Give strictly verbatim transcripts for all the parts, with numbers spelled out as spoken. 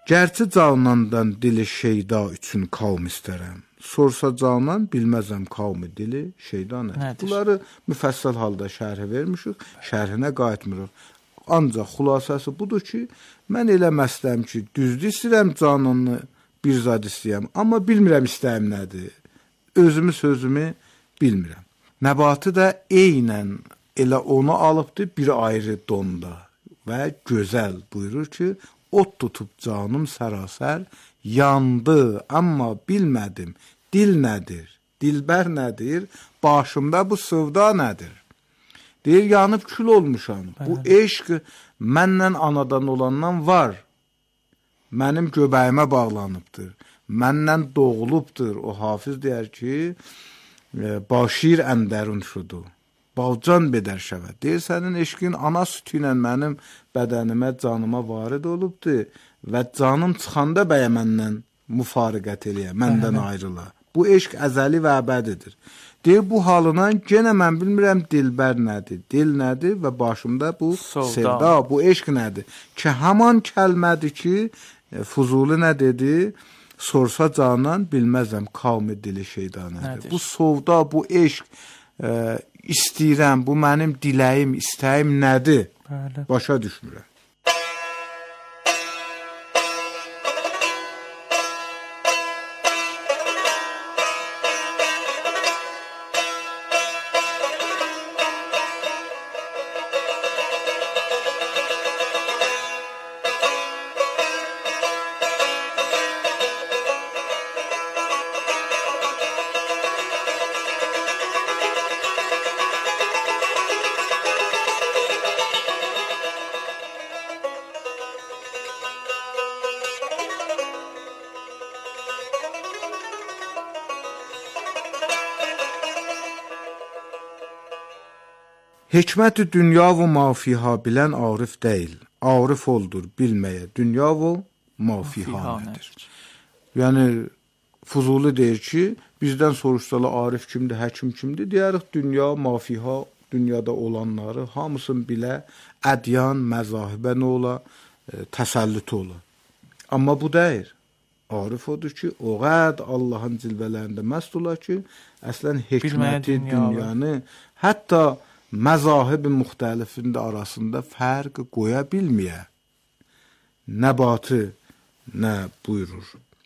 Gərçi canandan dili şeyda üçün qavm istərəm. Sorsa canan bilməzəm qavmi dili şeyda nədir? Bunları müfəssəl halda şərh vermişik, şərhinə qayıtmırıq. Ancaq xülasəsi budur ki, mən elə məsləm ki, düzdür istəyirəm cananı bir zad istəyəm, amma bilmirəm istəyim nədir. Özümü sözümü bilmirəm. Nəbatı da eynən elə onu alıbdır bir ayrı donda və gözəl buyurur ki, ot tutub canım sərasər, yandı, amma bilmədim, dil nədir, dilbər nədir, başımda bu sövda nədir? Deyir, yanıb kül olmuşam, bu eşq məndən anadan olandan var, mənim göbəyimə bağlanıbdır, məndən doğulubdur, o hafiz deyər ki, başir əndərun şudu. Balcan bedər şəvə. Deyir, sənin eşqin ana sütü ilə mənim bədənimə, canıma varid olubdur və canım çıxanda bəyə məndən müfariqət eləyə, məndən ayrıla. Bu eşq əzəli və əbədidir. Deyir, bu halından genə mən bilmirəm dilbər nədir, dil nədir və başımda bu sevda, bu eşq nədir. Ki, haman kəlmədir ki, Fuzuli nə dedi? Sorsa canan bilməzəm qavmi dili şeyda nədir. Bu sevda, bu eşq, e, istəyirəm, bu mənim diləyim, istəyim nədir? Bəli. Başa düşmürəm. Hikmət-i dünya və mafiha bilən arif deyil. Arif oldur bilməyə dünya və mafiha nədir? Yəni, Fuzuli deyir ki, bizdən soruşsalar arif kimdir, həkim kimdir? Deyərik, dünya, mafiha, dünyada olanları, hamısını bilə, ədyan, məzahibə nə ola, e, təsəllüt ola. Amma bu deyir. Arif odur ki, o qəd Allahın cilvələrində məst ola ki, əslən hikməti dünyanı, hətta məzahib-i müxtəlifində arasında fərq qoya bilməyə. Nəbatı nə buyurur?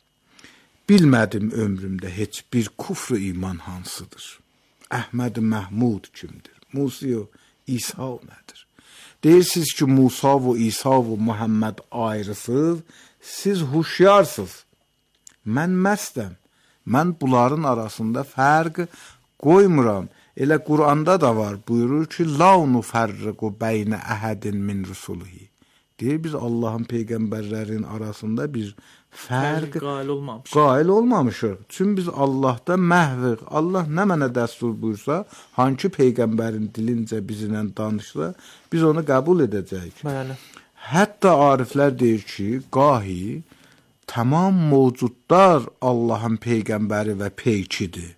Bilmədim ömrümdə heç bir kufr iman hansıdır. Əhməd Məhmud kimdir? Musa İsa nədir? Deyirsiniz ki, Musa və İsa və Muhammed ayrısız, siz huşyarsız. Mən məstəm. Mən bunların arasında fərq qoymuram. Elə Quranda da var, buyurur ki, la nufərriqu beynə əhədin min rusulihi. Deyir, biz Allahın peyğəmbərlərin arasında bir fərq qail olmamışıq. Qail olmamışıq. Çünki biz Allahda məhviq. Allah nə mənə dəstur buyursa, hangi peyğəmbərin dilincə bizlə danışsa, biz onu qəbul edəcəyik. Bəli. Hətta ariflər deyir ki, qahi tamam mövcudlar Allahın peyğəmbəri və peykidir.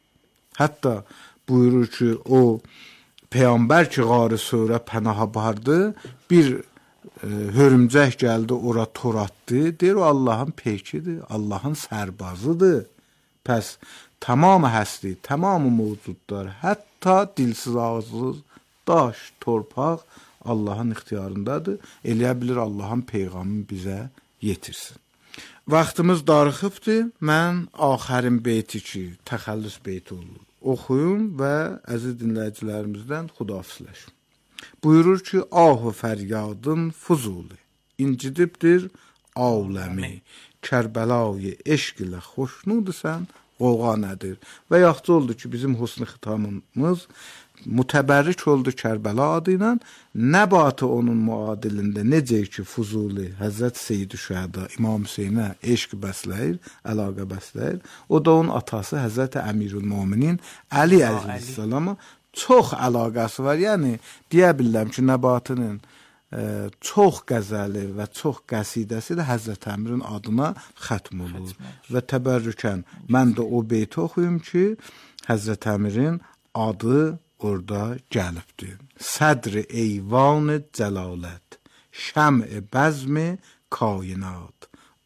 Hətta buyurur ki, o Peyğəmbər ki, Qar-ı Surə pənaha bardı, bir e, hörümcək gəldi, ora tor atdı, deyir, o Allahın peykidir, Allahın sərbazıdır. Pəs, tamamı həsli, tamamı mövcudlar, hətta dilsiz, ağızsız, daş, torpaq Allahın ixtiyarındadır. Eləyə bilir, Allahın Peyğəmbəni bizə yetirsin. Vaxtımız darıxıbdır, mən axərin beyti ki, təxəllüs beyti olur. Oxuyum və əziz dinləyicilərimizdən xudafizləşim. Buyurur ki, ah-ı fəryadım Fuzuli, incidibdir aləmi, Kərbəlayı eşq ilə xoşnudsan, qoğa nədir? Və yaxşı oldu ki, bizim husn-ı xitamımız mütəbərrik oldu Kərbəla adı ilə, nəbatı onun müadilində necə ki Fuzuli, Həzrət Seyyid-i Şəhəda, İmam Hüseynə eşq bəsləyir, əlaqə bəsləyir. O da onun atası Həzrət Əmirül-Müminin Əli əleyhissalama çox əlaqəsi var. Yəni, deyə bilirəm ki, nəbatının e, çox qəzəli və çox qəsidəsi də Həzrət Əmirin adına xətm olur. Və təbərrükən mən də o beyti oxuyum ki, Həzrət Əmirin adı orada gəlibdir. Sədr-i eyvan-ı cəlalət, şəm-i bəzm-i kainat,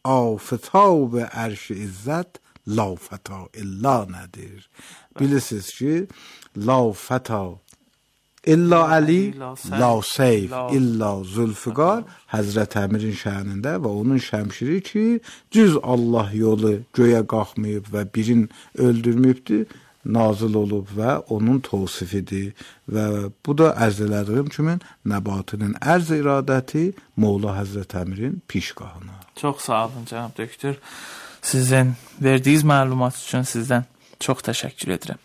aftab ərş izzət la fəta illa nədir? Bilirsiniz ki, la fəta illa Əli, la seyf, illa Zülfiqar Həzrət Əmirin şənində və onun şəmşiri ki, cüz Allah yolu göyə qalxmayıb və birin öldürməyibdir, nazil olub və onun tavsifidir. Və bu da ərz elədiyim kimi Nəbatinin ərz iradəti Molla Həzrət Əmirin pişgahına. Çox sağ olun cənab doktor. Sizin verdiyiniz məlumat üçün sizdən çox təşəkkür edirəm.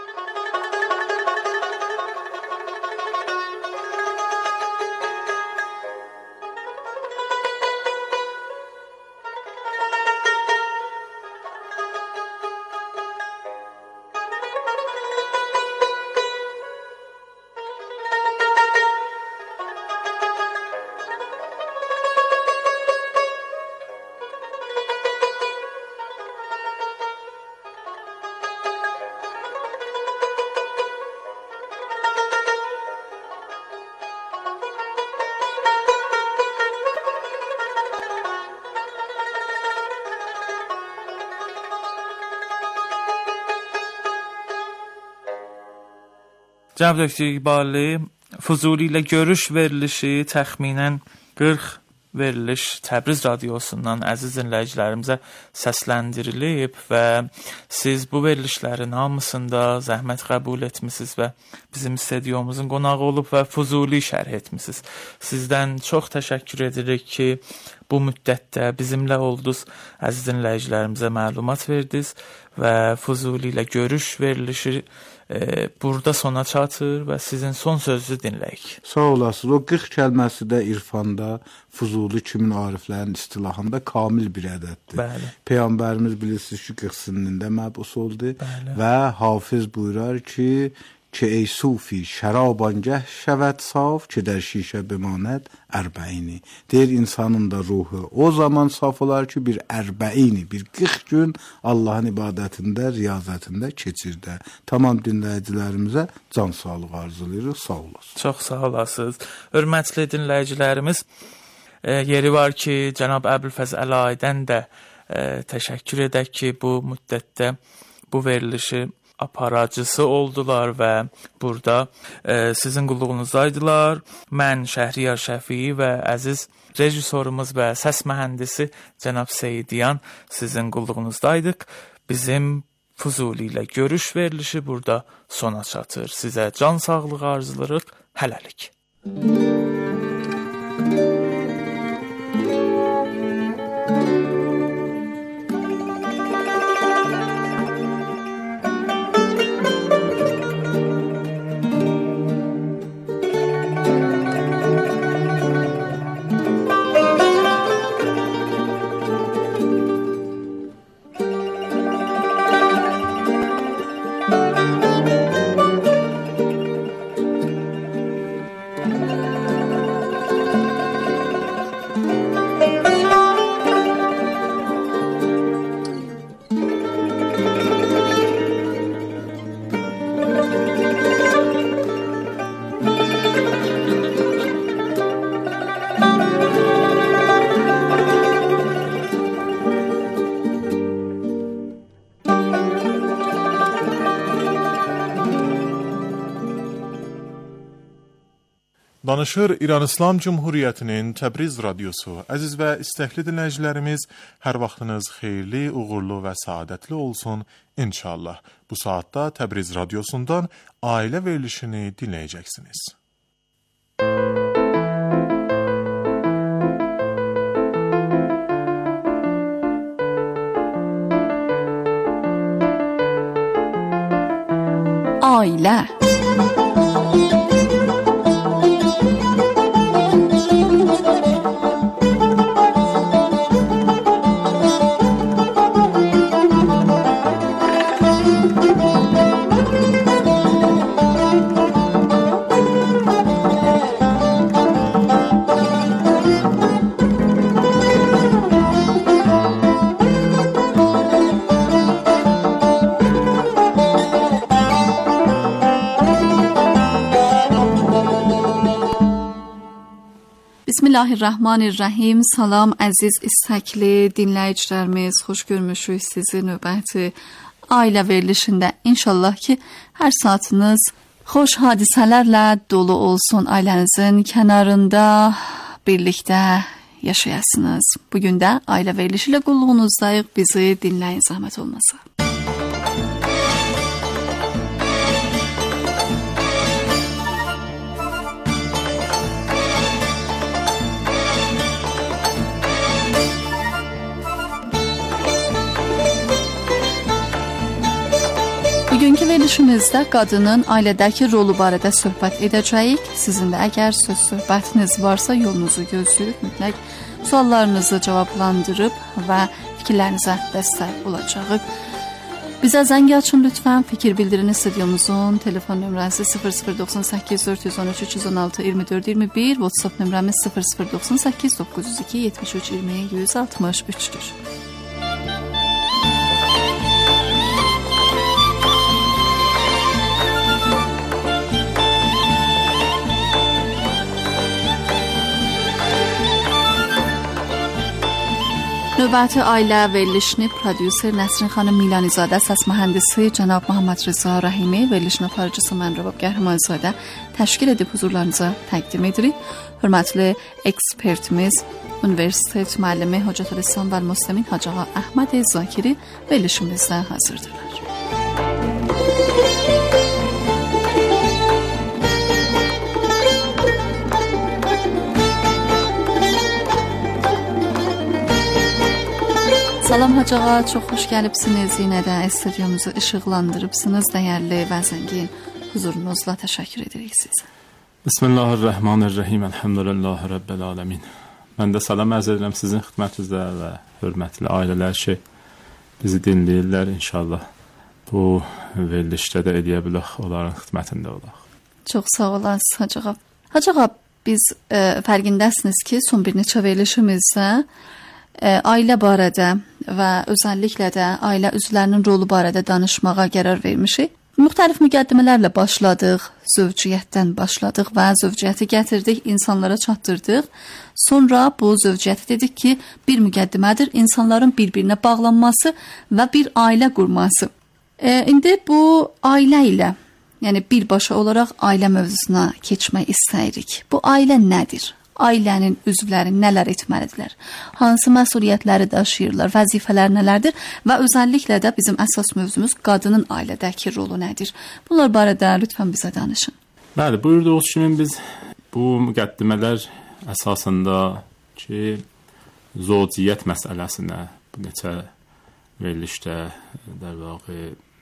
Cənab doktor İqbali, Füzuli ilə görüş verilişi təxminən qırx veriliş Təbriz radiosundan əziz dinləyicilərimizə səsləndirilib və siz bu verilişlərin hamısında zəhmət qəbul etmisiniz və bizim stüdyomuzun qonağı olub və Füzuli şərh etmisiniz. Sizdən çox təşəkkür edirik ki, bu müddətdə bizimlə oldunuz, əziz dinləyicilərimizə məlumat verdiniz və Füzuli ilə görüş verilişi e, burada sona çatır və sizin son sözünüzü dinləyik. Sağ olasınız. O qırx kəlməsi də irfanda, Füzuli kimin ariflərin istilahında kamil bir ədəddir. Bəli. Peyğəmbərimiz bilirsiniz ki, qırx sinində məbus oldu. Bəli. Və Hafiz buyurar ki, ki ey sufi şərabangəh şəvət saf ki der şişə bimanət ərbəini. Deyir insanın da ruhu o zaman saf olar ki bir ərbəini, bir qırx gün Allahın ibadətində, riyazətində keçirdə. Tamam dinləyicilərimizə can sağlığı arzulayırıq. Sağ olasınız. Çox sağ olasınız. Hörmətli dinləyicilərimiz, e, yeri var ki, cənab Əbülfəz Əlaydən də e, təşəkkür edək ki, bu müddətdə bu verilişi aparıcısı oldular və burada e, sizin qulluğunuzdaydılar. Mən Şəhriyar Şəfii və əziz rejissorumuz və səs mühəndisi cənab Seydiyan sizin qulluğunuzdaydıq. Bizim Füzuli ilə görüş verilişi burada sona çatır. Sizə can sağlığı arzularıq. Hələlik. Danışır İran İslam Cumhuriyyətinin Təbriz radiosu. Əziz və istəkli dinləyicilərimiz, hər vaxtınız xeyirli, uğurlu və saadətli olsun inşallah. Bu saatda Təbriz radiosundan ailə verilişini dinləyəcəksiniz. Ailə. Bismillahirrahmanirrahim. Salam əziz istəkli dinləyicilərimiz. Xoş görmüşük sizi növbəti ailə verilişində. İnşallah ki, hər saatınız xoş hadisələrlə dolu olsun. Ailənizin kənarında birlikdə yaşayasınız. Bugün də ailə verilişi ilə qulluğunuzdayıq. Bizi dinləyin, zəhmət olmasa. Bugünkü verilişimizdə qadının ailədəki rolu barədə söhbət edəcəyik. Sizin də əgər söz söhbətiniz varsa yolunuzu gözləyib, mütləq suallarınızı cavablandırıb və fikirlərinizə dəstək olacağıq. Bizə zəng açın lütfən. Fikir bildirin stüdyomuzun telefon nömrəsi sıfır sıfır doxsan səkkiz dörd yüz on üç üç yüz on altı iyirmi dörd iyirmi bir, WhatsApp nömrəmiz sıfır sıfır doxsan səkkiz doqquz yüz iki yetmiş üç iyirmi yüz altmış üçdür. Növbəti ailə verilişini prodüser Nəsrin xanım Milanizadə, səs mühəndisi cənab Muhammed Rıza Rəhimi, verilişin aparıcısı mən Rəbab Qəhrəmanzadə təşkil edib huzurlarınıza təqdim edirik. Hörmətli ekspertimiz, universitet müəllimi Hocətülislam və Müsləmin Hacı Ağa Əhməd Zakiri verilişimizdə hazırdırlar. Salam Hacı Ağa, çox xoş gəlibsiniz. Yenə də stüdyomuzu işıqlandırıbsınız. Dəyərli və zəngin huzurunuzla təşəkkür edirik sizə. Bismillahirrahmanirrahim. Elhamdülillahi Rabbil alemin. Mən də salam ərz edirəm sizin xidmətinizdə və hörmətli ailələr ki, bizi dinləyirlər. İnşallah bu verilişdə də edə bilək, onların xidmətində olaq. Çox sağ olasınız Hacı Ağa. Hacı Ağa, biz e, fərqindəsiniz ki, son bir neçə verilişimizdə e, ailə barədə və özəlliklə də ailə üzvlərinin rolu barədə danışmağa qərar vermişik. Müxtəlif müqəddimələrlə başladıq, zövciyyətdən başladıq və zövciyyəti gətirdik, insanlara çatdırdıq. Sonra bu zövciyyəti dedik ki, bir müqəddimədir, insanların bir-birinə bağlanması və bir ailə qurması. E, indi bu ailə ilə, yəni birbaşa olaraq ailə mövzusuna keçmək istəyirik. Bu ailə nədir? Ailənin üzvləri nələr etməlidirlər? Hansı məsuliyyətləri daşıyırlar? Vəzifələr nələrdir? Və özəlliklə də bizim əsas mövzumuz qadının ailədəki rolu nədir? Bunlar barədə lütfən bizə danışın. Bəli, buyurduğunuz kimi biz bu müqəddimələr əsasında ki, zövciyyət məsələsinə bu neçə verilişdə der vaxtı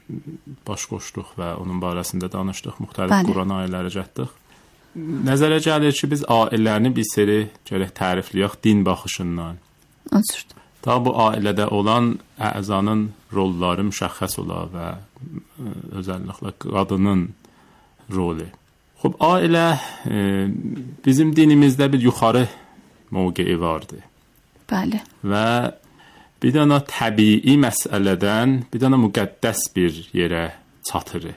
baş qoşduq və onun barəsində danışdıq, müxtəlif Quran ayələri çatdıq. Nəzərə gəlir ki, biz ailəni bir seri gərək tərifləyək din baxışından. Açırdı. Da bu ailədə olan əzanın rolları müşəxəs ola və özəlliklə qadının rolu. Xub, ailə e, bizim dinimizdə bir yuxarı mövqeyi vardı. Bəli. Və bir dənə təbii məsələdən bir dənə müqəddəs bir yerə çatır.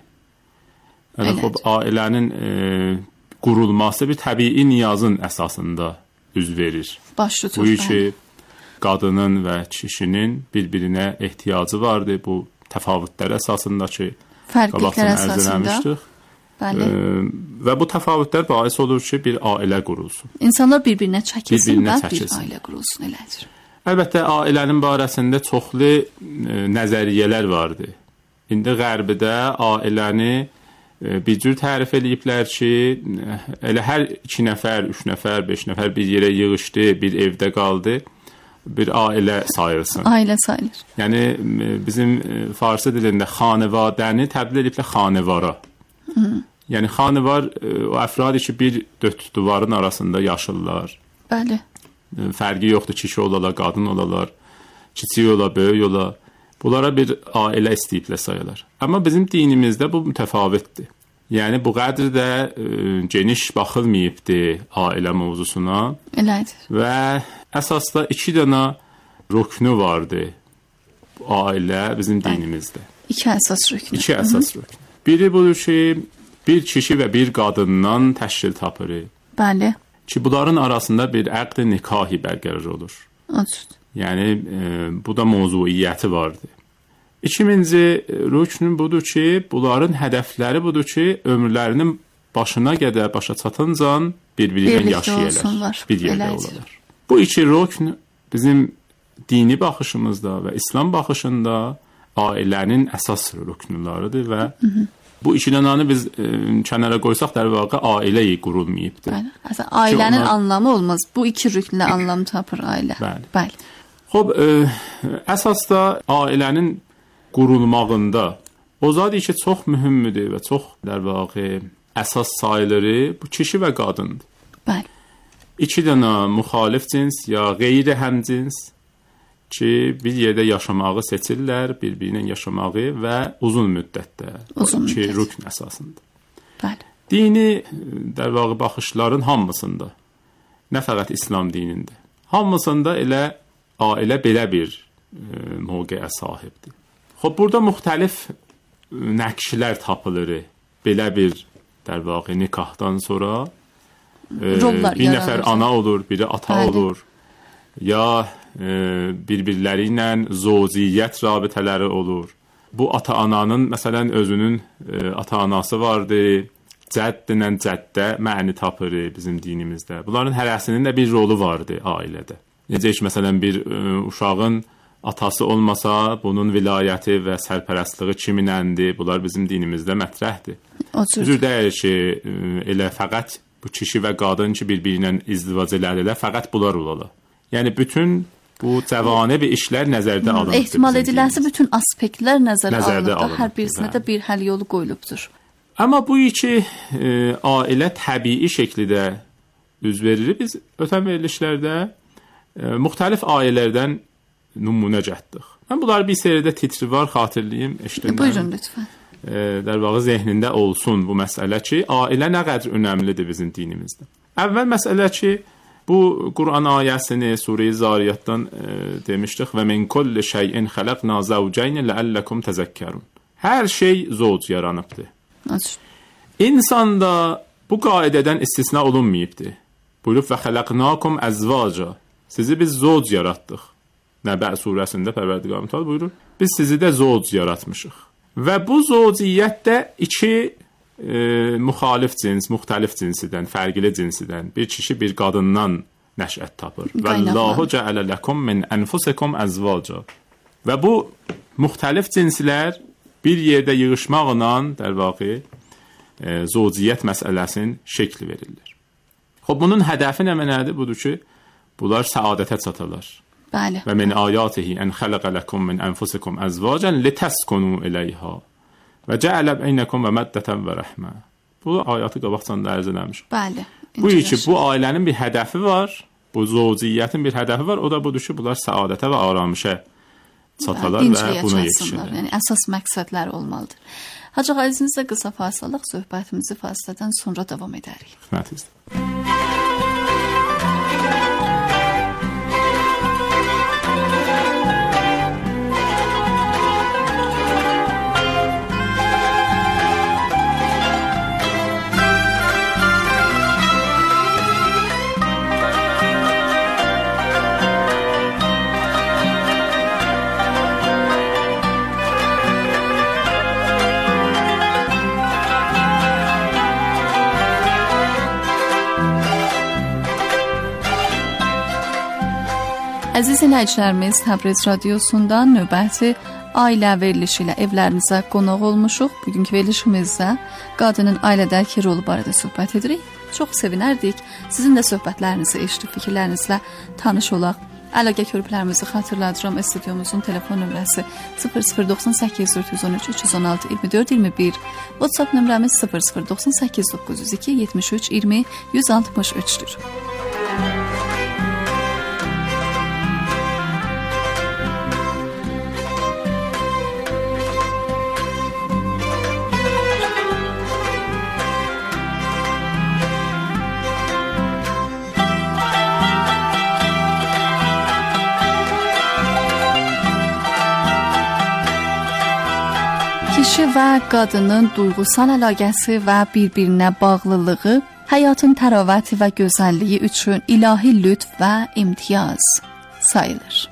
Yəni, xub, ailənin e, qurulması bir təbii niyazın əsasında üz verir. Baş tutur. Bu ki, qadının və kişinin bir-birinə ehtiyacı vardı. Bu təfavütlər əsasında ki, fərqliklər əsasında. Bəli. E, və bu təfavütlər bais olur ki, bir ailə qurulsun. İnsanlar bir-birinə çəkilsin bir-birinə və çəkilsin. bir ailə qurulsun, elədir. Əlbəttə, ailənin barəsində çoxlu e, nəzəriyyələr vardı. İndi Qərbidə ailəni bir cür tərif ediblər ki, elə hər iki nəfər, üç nəfər, beş nəfər bir yerə yığışdı, bir evdə qaldı, bir ailə sayılsın. Ailə sayılır. Yəni, bizim farsı dilində xanevadəni təbdil ediblər xanevara. Hı. Yəni, xanevar o əfradı ki, bir dörd duvarın arasında yaşırlar. Bəli. Fərqi yoxdur, kişi olalar, qadın olalar, kiçik ola, böyük ola. Bunlara bir ailə istəyiblə sayılır. Amma bizim dinimizdə bu mütəfavitdir. Yəni, bu qədər də e, geniş baxılmayıbdır ailə mövzusuna. Elədir. Və əsasda iki dənə rüknü vardı ailə bizim dinimizdə. İki əsas rüknü. İki əsas rüknü. Biri budur ki, bir kişi və bir qadından təşkil tapır. Bəli. ki, bunların arasında bir əqd nikahi bərqərar olur. Açıq. Yəni e, bu da mövzuiyyəti vardı. İkinci rükn budur ki, bunların hədəfləri budur ki, ömürlərinin başına qədər başa çatıncan bir-biri ilə yaşayırlar, bir yerdə olarlar. Bu iki rükn bizim dini baxışımızda və İslam baxışında ailənin əsas rüknləridir və hı -hı. bu iki dənəni biz e, kənara qoysaq da vaqa ailə qurulmayıbdır. Bəli. Əslən ailənin onlar... anlamı olmaz. Bu iki rüknlə anlam tapır ailə. Bəli. Bəli. Xoş, e, əsasda ailənin qurulmağında o zad ki, çox mühümdür və çox der vaqa əsas sayıları bu kişi və qadındır. Bəli. İki dənə müxalif cins ya qeyri həmcins ki, bir yerdə yaşamağı seçirlər, bir-birinin yaşamağı və uzun müddətdə. Uzun ki, müddət. rükn əsasında. Bəli. Dini der vaqa baxışların hamısında, nə fəqət İslam dinində, hamısında elə ailə belə bir e, mövqeyə sahibdir. Xoş, burada müxtəlif nəqşlər tapılır. Belə bir der vaqa nikahdan sonra e, bir nəfər ana olur, biri ata Bəli. olur. Ya e, bir-birləri ilə zövciyyət rabitələri olur. Bu ata-ananın məsələn özünün e, ata-anası vardı. Cəddlə cəddə məni tapır bizim dinimizdə. Bunların hərəsinin də bir rolu vardı ailədə. Necə ki, məsələn bir e, uşağın atası olmasa, bunun vilayəti və sərpərəstliyi kiminəndir? Bunlar bizim dinimizdə mətrəhdir. Düzdür deyir ki, e, elə fəqət bu kişi və qadın ki, bir-birinə izdivac elərlər, fəqət bunlar olarlar. Yəni bütün bu cəvanə bir işlər nəzərdə alınır. Ehtimal ediləsi bütün aspektlər nəzərdə, nəzərdə alınır. Hər birisinə də bir həll yolu qoyulubdur. Amma bu iki e, ailə təbii şəkildə üz verir. Biz ötən verilişlərdə e, müxtəlif ailələrdən nümunə cətdik. Mən bunları bir seridə titri var, xatırlayım, eşitdim. Buyurun lütfən. E, der vaqa zehnində olsun bu məsələ ki, ailə nə qədər önəmlidir bizim dinimizdə. Əvvəl məsələ ki, bu Quran ayəsini Surə-i Zariyatdan e, demişdik və min kulli şeyin xalaqna zawjayn la'allakum tezekkerun. Hər şey zövc yaranıbdır. İnsan da bu qaidədən istisna olunmayıbdır. Buyurub və xalaqnakum azvaca. Sizi biz zövc yaratdıq. Nəbə surəsində Pərverdigar Mütəal buyurur. Biz sizi də zövc yaratmışıq. Və bu zövciyyətdə iki e, müxalif cins, müxtəlif cinsidən, fərqli cinsidən bir kişi bir qadından nəşət tapır. Vallahu cəalə lakum min anfusikum azvaca. Və bu müxtəlif cinslər bir yerdə yığışmaqla der vaqa e, zövciyyət məsələsinin şəkli verilir. Xoş, bunun hədəfi nə mənadır? Budur ki, bunlar səadətə çatarlar. Bəli. Və min ayatihi an xalaqa lakum min anfusikum azvajan litaskunu ilayha və ca'ala baynakum maddatan və rahma. Bu ayəti qabaqdan dərc eləmiş. Bəli. Bu ki, bu ailənin bir hədəfi var, bu zövciyyətin bir hədəfi var, o da budur ki, bunlar səadətə və aramışə çatalar və buna yetişirlər. Yəni əsas məqsədlər olmalıdır. Hacı əzizə qısa fasiləlik söhbətimizi fasilədən sonra davam edərik. Xidmətinizdə. Əziz dinləyicilərimiz, Təbriz radiosundan növbəti ailə verilişi ilə evlərinizə qonaq olmuşuq. Bugünkü verilişimizdə qadının ailədəki rolu barədə söhbət edirik. Çox sevinərdik sizin də söhbətlərinizi eşidib fikirlərinizlə tanış olaq. Əlaqə körpülərimizi xatırladıram. Studiyomuzun telefon nömrəsi sıfır sıfır doxsan səkkiz dörd yüz on üç üç yüz on altı iyirmi dörd iyirmi bir. WhatsApp nömrəmiz sıfır sıfır doxsan səkkiz doqquz yüz iki yetmiş üç iyirmi yüz altmış üçdür. Kişi və qadının duyğusal əlaqəsi və bir-birinə bağlılığı həyatın təravəti və gözəlliyi üçün ilahi lütf və imtiyaz sayılır.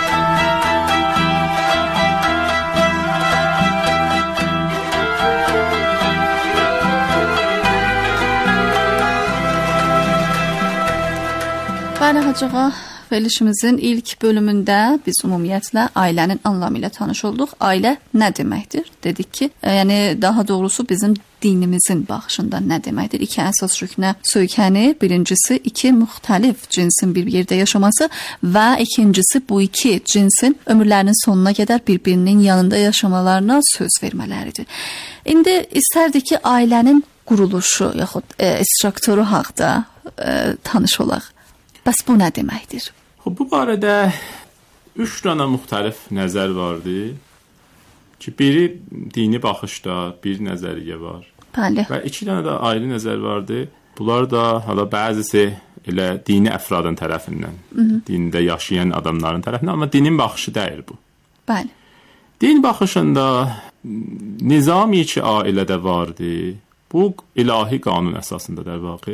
Bəli, Hacı ağa, verilişimizin ilk bölümündə biz ümumiyyətlə ailənin anlamı ilə tanış olduq. Ailə nə deməkdir? Dedik ki, yəni daha doğrusu bizim dinimizin baxışında nə deməkdir? İki əsas rüknə söykənir. Birincisi, iki müxtəlif cinsin bir yerdə yaşaması və ikincisi, bu iki cinsin ömürlərinin sonuna qədər bir-birinin yanında yaşamalarına söz vermələridir. İndi istərdik ki, ailənin quruluşu yaxud e, strukturu haqqında e, tanış olaq. Bəs bu nə deməkdir? Bu barədə üç dənə müxtəlif nəzər vardı ki, biri dini baxışda bir nəzəriyyə var. Bəli. Və iki dənə də ayrı nəzər vardı. Bunlar da hala bəzisi elə dini əfradın tərəfindən, Hı-hı. dində yaşayan adamların tərəfindən, amma dinin baxışı deyil bu. Bəli. Din baxışında nizami ki ailədə vardı. Bu ilahi qanun əsasında der vaqe.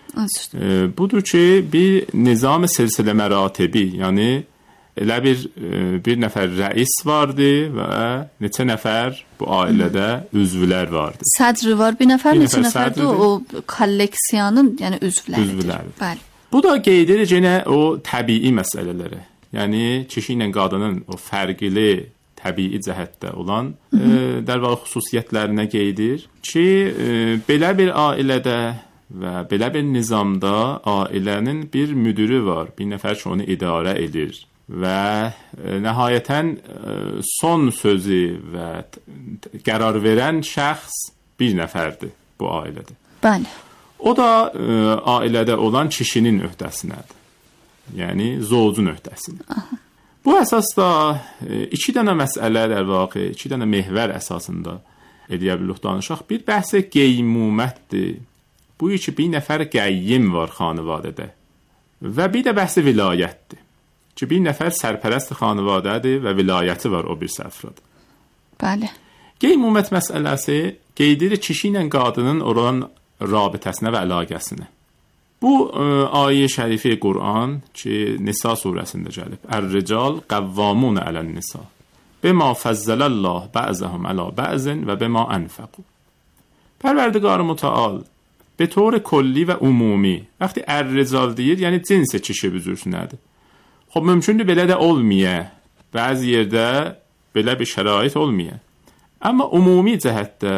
E, budur ki, bir nizam silsilə məratibi, yəni elə bir e, bir nəfər rəis vardı və neçə nəfər bu ailədə üzvlər vardı. Sədri var, bir nəfər, bir neçə nəfərdir o kolleksiyanın, yəni üzvləridir. Üzvləri. Bəli. Bu da qeyd edir yenə o təbii məsələləri. Yəni kişi ilə qadının o fərqli təbii cəhətdə olan e, dərvə xüsusiyyətlərinə qeyd edir ki, e, belə bir ailədə və belə bir nizamda ailənin bir müdürü var, bir nəfər ki, onu idarə edir və e, nəhayətən e, son sözü və qərar verən şəxs bir nəfərdir bu ailədə. Bəli. O da e, ailədə olan kişinin öhdəsinədir. Yəni, zovcun öhdəsinə. Aha. Bu əsasda e, iki dənə məsələ der vaqe, iki dənə mehvər əsasında eləyə bilirik danışaq. Bir bəhsə qeymumətdir. Bu iki bir nəfər qəyyim var xanivadədə və bir də bəhsi vilayətdir ki, bir nəfər sərpərəst xanivadədir və vilayəti var o bir səfrad. Bəli. Qeymumət məsələsi qeyd edir kişi ilə qadının olan rabitəsinə və əlaqəsinə. Bu ə, ayə şərifi Qur'an ki, Nisa surəsində gəlib. Ər-rical qəvvamun ələn-nisa bima fəzzəlallah bə'zəhum ələ bə'zin və bima ənfəqu. Pərverdigar mütəal به طور کلی و عمومی وقتی الرجال deyir, yəni cins kişi büzürsünədir. Xop mümkündür belə də olmaya. Bəzi yerdə belə bir şərait olmaya. Amma ümumi cəhətdə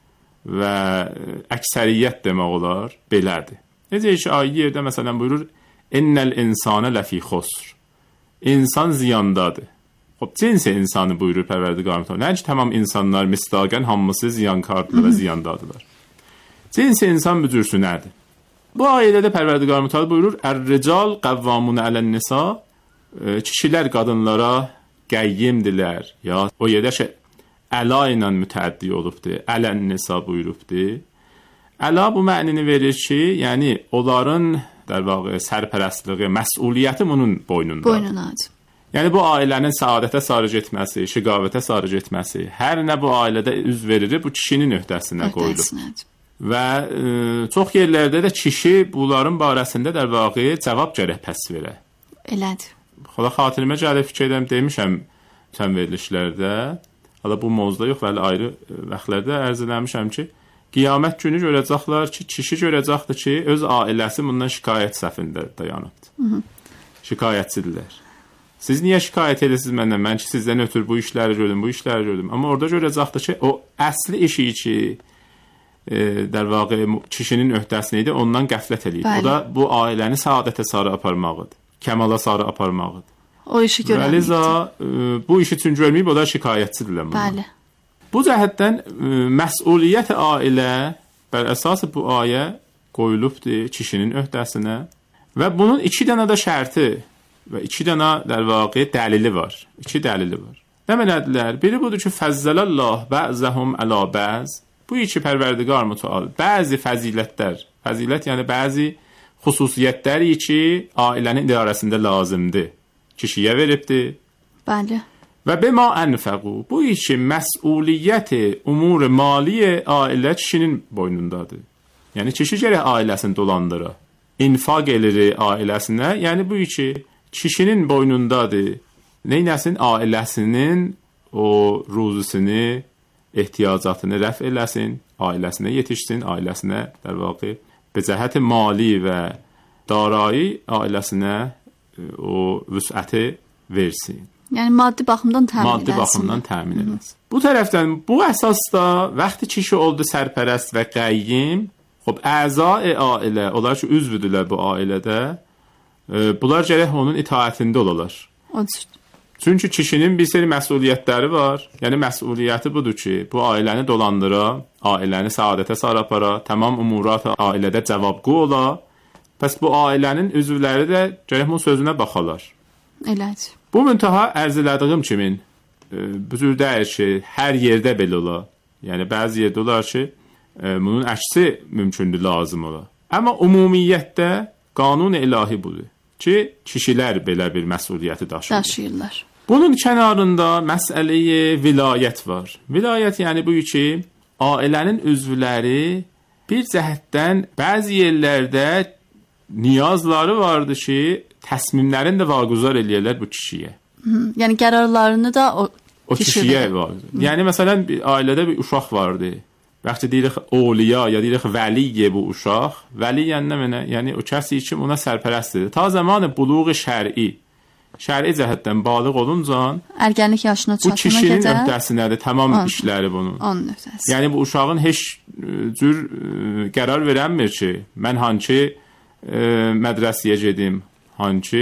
və əksəriyyət demək olar belədir. Necə ki ayə yerdə məsələn buyurur: "İnnel insane lefi xusr." İnsan ziyandadır. Xop cins insanı buyurur Pərverdigar Təala. Nə ki tamam insanlar misdaqən hamısı ziyankardır və ziyandadılar. Cins insan büzürsünədir. Bu ayədə də Pərverdigar Mütəal buyurur: "Ər-rical qəvvamun ələn-nisa." Kişilər qadınlara qəyyimdilər. Ya o yerdə şey əla ilə mütəəddi olubdur. Ələn-nisa buyurubdur. Əla bu mənini verir ki, yəni onların der vaqe sərpərəstliyi, məsuliyyəti bunun boynundadır. Boynunadır. Yəni bu ailənin səadətə sarı getməsi, şiqavətə sarı getməsi, hər nə bu ailədə üz verir, bu kişinin öhdəsinə qoyulur. Və e, çox yerlərdə də kişi bunların barəsində der vaqe cavab gərək pəs verə. Elədir. Xala xatirimə gəlib fikirəm demişəm təm verilişlərdə, hala bu mövzuda yox, vəli ayrı vaxtlarda ərz eləmişəm ki, qiyamət günü görəcəklər ki, kişi görəcəkdir ki, öz ailəsi bundan şikayət səfində dayanıbdır. Şikayətçidirlər. Siz niyə şikayət edirsiniz məndən? Mən ki, sizdən ötürü bu işləri gördüm, bu işləri gördüm. Amma orada görəcəkdir ki, o əsli işi ki, e, der vaqe kişinin öhdəsində idi, ondan qəflət eləyib. O da bu ailəni saadətə sarı aparmaqıdır. Kəmala sarı aparmaqıdır. O işi görməyib. Bəliza, e, bu işi üçün görməyib, o da şikayətçidirlər. Bəli. Bu cəhətdən e, məsuliyyət ailə bər əsası bu ayə qoyulubdur kişinin öhdəsinə və bunun iki dənə də şərti və iki dənə der vaqe dəlili var. İki dəlili var. Nə mənədilər? Biri budur ki, fəzzəlallah bə'zəhum əla bə'z. Bu iki Pərverdigar Mütəal bəzi fəzilətlər, fəzilət yəni bəzi xüsusiyyətləri ki, ailənin idarəsində lazımdır. Kişiyə veribdir. Bəli. Və bima ənfəqu. Bu iki məsuliyyəti umur mali ailə kişinin boynundadır. Yəni kişi gərək ailəsini dolandıra. İnfaq elir ailəsinə. Yəni bu iki kişinin boynundadır. Neynəsin? Ailəsinin o ruzusunu, ehtiyacatını rəf eləsin, ailəsinə yetişsin, ailəsinə در واقع به cəhət mali və darai ailəsinə o vüsəti versin. Yəni maddi baxımdan təmin maddi edilsin. baxımdan təmin edilsin. Bu tərəfdən bu əsasda vaxtı kişi oldu sərpərəst və qəyyim, xop əzai ailə, onlar ki üzvdülər bu ailədə, e, bunlar gərək onun itaətində olalar. Çünki kişinin bir seri məsuliyyətləri var. Yəni məsuliyyəti budur ki, bu ailəni dolandıra, ailəni saadətə sarı apara, tamam umurat ailədə cavabgı ola. Pəs bu ailənin üzvləri də gərək bunun sözünə baxalar. Elədir. Bu müntaha ərz elədiyim kimin e, bu cür deyil ki, hər yerdə belə ola. Yəni bəzi yerdə olar ki, e, bunun əksi mümkündür, lazım ola. Amma ümumiyyətdə qanun ilahi budur ki, kişilər belə bir məsuliyyəti daşıyırlar. Daşıyırlar. Bunun kənarında məsələyi vilayət var. Vilayət yəni bu ki, ailənin üzvləri bir cəhətdən bəzi yerlərdə niyazları vardı ki, təsmimlərini də vaquzar eləyirlər bu kişiyə. Hı, yəni qərarlarını da o, o kişiyə vaquzar. Yəni məsələn bir ailədə bir uşaq vardı. Vaxtı deyirik oliya ya deyirik vəliyə bu uşaq. Vəli yəni nə mənə? Yəni o kəsi ki ona sərpərəstdir. Ta zamanı buluğ şər'i, şər'i cəhətdən balıq olunca ərgənlik yaşına çatana bu kişinin qədər öhdəsindədir tamam on, işləri bunun. Onun öhdəsi. Yəni bu uşağın heç cür ə, qərar verənmir ki, mən hansı mədrəsəyə gedim, hansı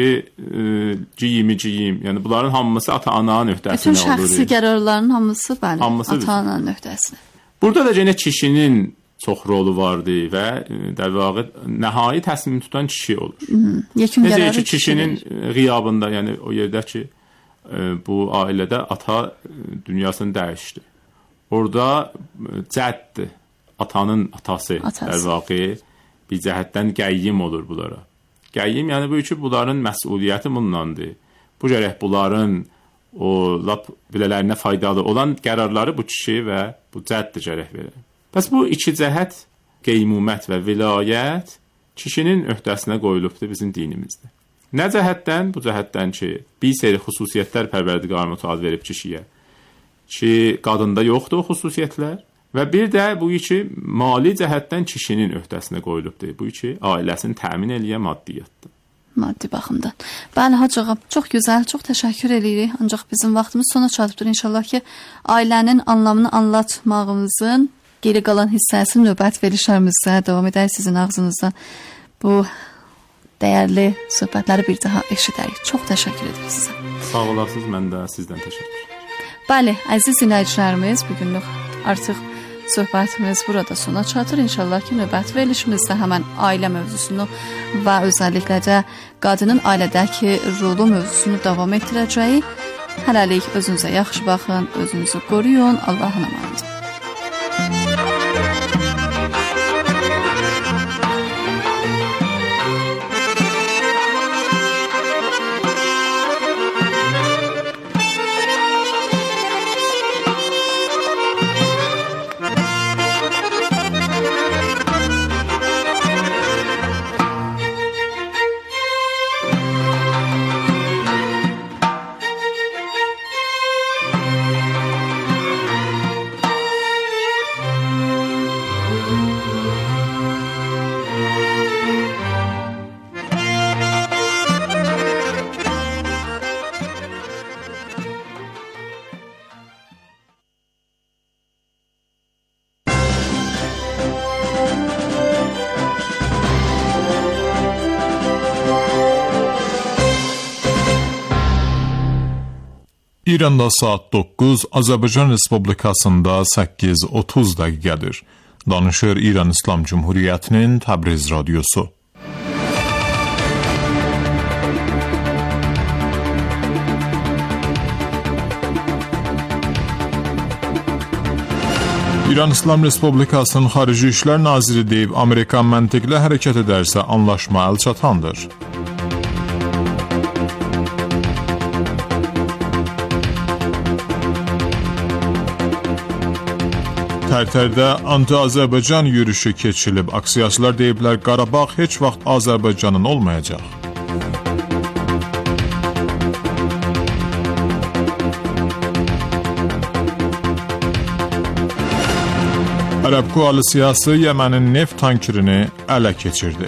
giyimi giyim. Yəni bunların hamısı ata-ananın öhdəsinə olur. Bütün şəxsi qərarların hamısı bəli, ata-ananın öhdəsinə. Burada da yenə kişinin çox rolu vardı və در واقع nəhai təsmin tutan kişi olur. Yekun qərarı ki, kişinin qiyabında, yəni o yerdə ki, bu ailədə ata dünyasını dəyişdi. Orada cəddir, atanın atası, atası. در واقع bir cəhətdən qəyyim olur bunlara. Qəyyim yəni bu ki, bunların məsuliyyəti bundandır. Bu gərək bunların o lap bilələrinə faydalı olan qərarları bu kişi və bu cəddir gərək verir. Pəs bu iki cəhət, qeymumət və vilayət kişinin öhdəsinə qoyulubdur bizim dinimizdə. Nə cəhətdən? Bu cəhətdən ki, bir seri xüsusiyyətlər Pərverdigar Mütəal verib kişiyə ki, qadında yoxdur o xüsusiyyətlər və bir də bu ki, mali cəhətdən kişinin öhdəsinə qoyulubdur. Bu ki, ailəsini təmin eləyə maddiyyatdır. Maddi baxımdan. Bəli, Hacı ağa, çox gözəl, çox təşəkkür edirik. Ancaq bizim vaxtımız sona çatıbdır. İnşallah ki, ailənin anlamını anlatmağımızın geri qalan hissəsini növbət verilişlərimizdə davam edər sizin ağzınızdan. Bu dəyərli söhbətləri bir daha eşidərik. Çox təşəkkür edirik sizə. Sağ olasınız, mən də sizdən təşəkkür. Bəli, əziz dinləyicilərimiz, bugünlük artıq söhbətimiz burada sona çatır. İnşallah ki, növbət verilişimizdə həmən ailə mövzusunu və özəlliklə də qadının ailədəki rolu mövzusunu davam etdirəcəyik. Hələlik özünüzə yaxşı baxın, özünüzü qoruyun. Allahın əmanəti. İranda saat doqquz, Azərbaycan Respublikasında səkkiz otuz dəqiqədir. Danışır İran İslam Cumhuriyyətinin Təbriz radiosu. İran İslam Respublikasının Xarici İşlər Naziri deyib, Amerikan məntiqlə hərəkət edərsə anlaşma əl çatandır. Tərtərdə anti-Azərbaycan yürüyüşü keçirilib. Aksiyaçılar deyiblər, Qarabağ heç vaxt Azərbaycanın olmayacaq. Ərəb koalisiyası Yəmənin neft tankerini ələ keçirdi.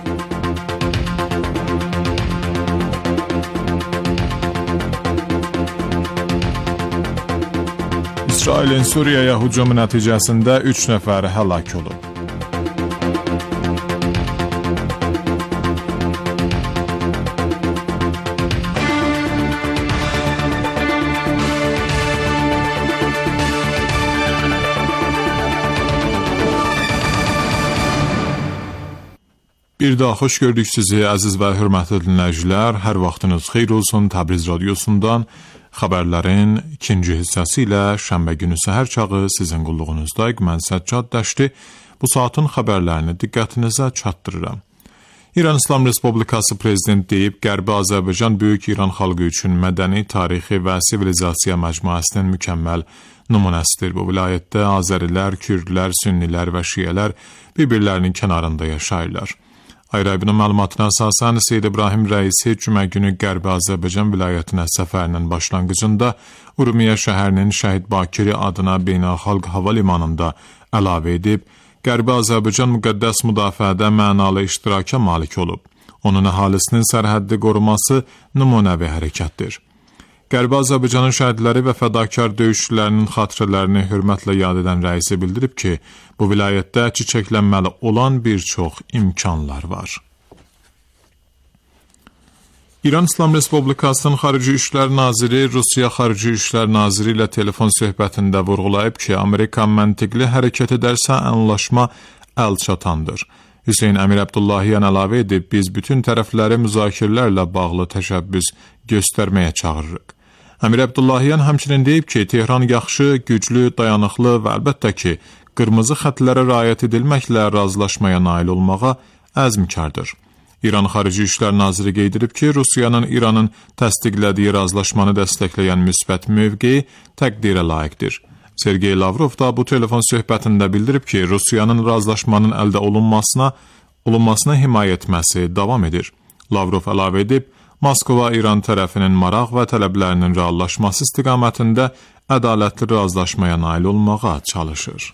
İsrailin Suriyaya hücumu nəticəsində üç nəfər həlak olub. Bir daha xoş gördük sizi, əziz və hörmətli dinləyicilər. Hər vaxtınız xeyir olsun. Təbriz radiosundan xəbərlərin ikinci hissəsi ilə şənbə günü səhər çağı sizin qulluğunuzdayıq. Mən Səccad Dəşti bu saatın xəbərlərini diqqətinizə çatdırıram. İran İslam Respublikası prezident deyib, Qərbi Azərbaycan böyük İran xalqı üçün mədəni, tarixi və sivilizasiya məcmuəsinin mükəmməl nümunəsidir. Bu vilayətdə Azərilər, Kürdlər, Sünnilər və Şiyələr bir-birlərinin kənarında yaşayırlar. Ayrabinin məlumatına əsasən Seyyid İbrahim rəisi cümə günü Qərbi Azərbaycan vilayətinə səfərinin başlanğıcında Urmiya şəhərinin Şəhid Bakiri adına beynəlxalq hava limanında əlavə edib, Qərbi Azərbaycan müqəddəs müdafiədə mənalı iştiraka malik olub. Onun əhalisinin sərhəddi qoruması nümunəvi hərəkətdir. Qərbi Azərbaycanın şəhidləri və fədakar döyüşçülərinin xatirələrini hörmətlə yad edən rəisi bildirib ki, bu vilayətdə çiçəklənməli olan bir çox imkanlar var. İran İslam Respublikasının Xarici İşlər Naziri Rusiya Xarici İşlər Naziri ilə telefon söhbətində vurğulayıb ki, Amerika məntiqli hərəkət edərsə anlaşma əl çatandır. Hüseyn Əmir Əbdullahiyan əlavə edib, biz bütün tərəfləri müzakirələrlə bağlı təşəbbüs göstərməyə çağırırıq. Əmir Əbdullahiyan həmçinin deyib ki, Tehran yaxşı, güclü, dayanıqlı və əlbəttə ki, qırmızı xətlərə riayət edilməklə razılaşmaya nail olmağa əzmkardır. İran Xarici İşlər Naziri qeyd edib ki, Rusiyanın İranın təsdiqlədiyi razılaşmanı dəstəkləyən müsbət mövqeyi təqdirə layiqdir. Sergey Lavrov da bu telefon söhbətində bildirib ki, Rusiyanın razılaşmanın əldə olunmasına, olunmasına himayə etməsi davam edir. Lavrov əlavə edib, Moskva İran tərəfinin maraq və tələblərinin reallaşması istiqamətində ədalətli razılaşmaya nail olmağa çalışır.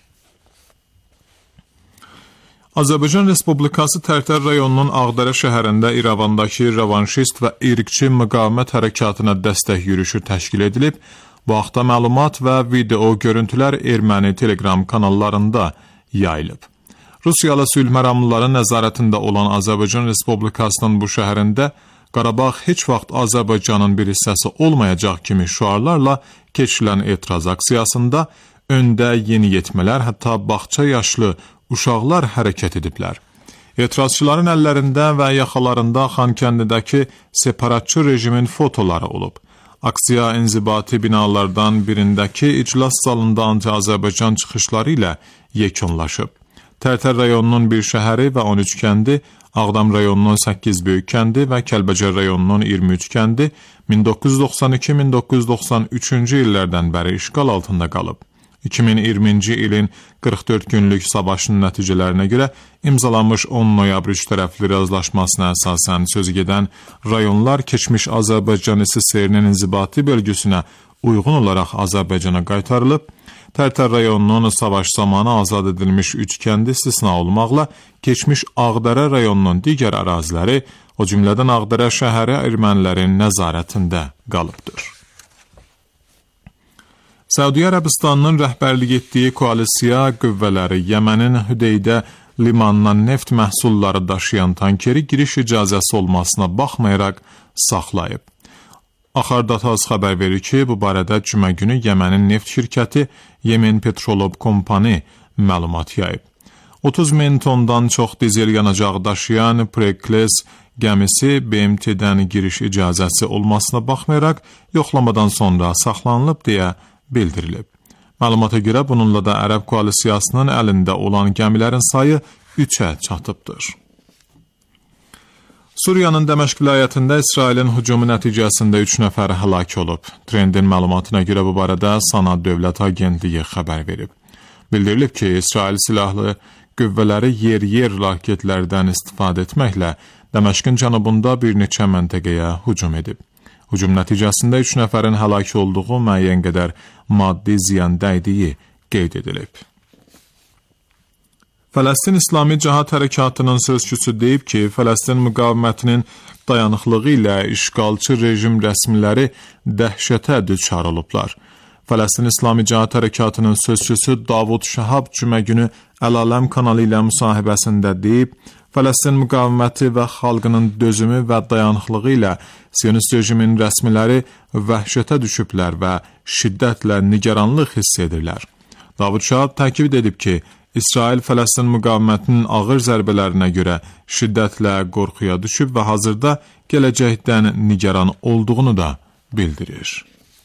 Azərbaycan Respublikası Tərtər rayonunun Ağdərə şəhərində İrəvandakı revanşist və irqçi müqavimət hərəkatına dəstək yürüyüşü təşkil edilib. Bu haqda məlumat və video görüntülər erməni telegram kanallarında yayılıb. Rusiyalı sülh məramlıların nəzarətində olan Azərbaycan Respublikasının bu şəhərində Qarabağ heç vaxt Azərbaycanın bir hissəsi olmayacaq kimi şüarlarla keçirilən etiraz aksiyasında öndə yeniyetmələr, hətta bağça yaşlı uşaqlar hərəkət ediblər. Etirazçıların əllərində və yaxalarında Xankəndidəki separatçı rejimin fotoları olub. Aksiya inzibati binalardan birindəki iclas salında anti-Azərbaycan çıxışları ilə yekunlaşıb. Tərtər rayonunun bir şəhəri və on üç kəndi, Ağdam rayonunun səkkiz böyük kəndi və Kəlbəcər rayonunun iyirmi üç kəndi min doqquz yüz doxsan iki min doqquz yüz doxsan üçüncü illərdən bəri işğal altında qalıb. iki min iyirminci ilin qırx dörd günlük savaşının nəticələrinə görə imzalanmış on noyabr üç tərəfli razılaşmasına əsasən sözü gedən rayonlar keçmiş Azərbaycan S S R-nin inzibati bölgüsünə uyğun olaraq Azərbaycana qaytarılıb. Tərtər rayonunun savaş zamanı azad edilmiş üç kəndi istisna olmaqla keçmiş Ağdərə rayonunun digər əraziləri, o cümlədən Ağdərə şəhəri ermənilərin nəzarətində qalıbdır. Səudiyyə Ərəbistanının rəhbərlik etdiyi koalisiya qüvvələri Yəmənin Hüdeydə limanından neft məhsulları daşıyan tankeri giriş icazəsi olmasına baxmayaraq saxlayıb. Axardataz xəbər verir ki, bu barədə cümə günü Yəmənin neft şirkəti Yemen Petrolub Kompani məlumat yayıb. otuz min tondan çox dizel yanacağı daşıyan Prekles gəmisi B M T-dən giriş icazəsi olmasına baxmayaraq yoxlamadan sonra saxlanılıb deyə bildirilib. Məlumata görə bununla da Ərəb koalisiyasının əlində olan gəmilərin sayı üçə çatıbdır. Suriyanın Dəməşq vilayətində İsrailin hücumu nəticəsində üç nəfər həlak olub. Trendin məlumatına görə bu barədə Sana Dövlət Agentliyi xəbər verib. Bildirilib ki, İsrail silahlı qüvvələri yer-yer raketlərdən istifadə etməklə Dəməşqin cənubunda bir neçə məntəqəyə hücum edib. Hücum nəticəsində üç nəfərin həlak olduğu, müəyyən qədər maddi ziyan dəydiyi qeyd edilib. Fələstin İslami Cihad Hərəkatının sözçüsü deyib ki, Fələstin müqavimətinin dayanıqlığı ilə işğalçı rejim rəsmiləri dəhşətə düçar olublar. Fələstin İslami Cihad Hərəkatının sözçüsü Davud Şahab cümə günü Əl-Aləm kanalı ilə müsahibəsində deyib, Fələstin müqaviməti və xalqının dözümü və dayanıqlığı ilə Siyonist rejimin rəsmiləri vəhşətə düşüblər və şiddətlə nigaranlıq hiss edirlər. Davud Şahab təkid edib ki, İsrail Fələstin müqavimətinin ağır zərbələrinə görə şiddətlə qorxuya düşüb və hazırda gələcəkdən nigaran olduğunu da bildirir.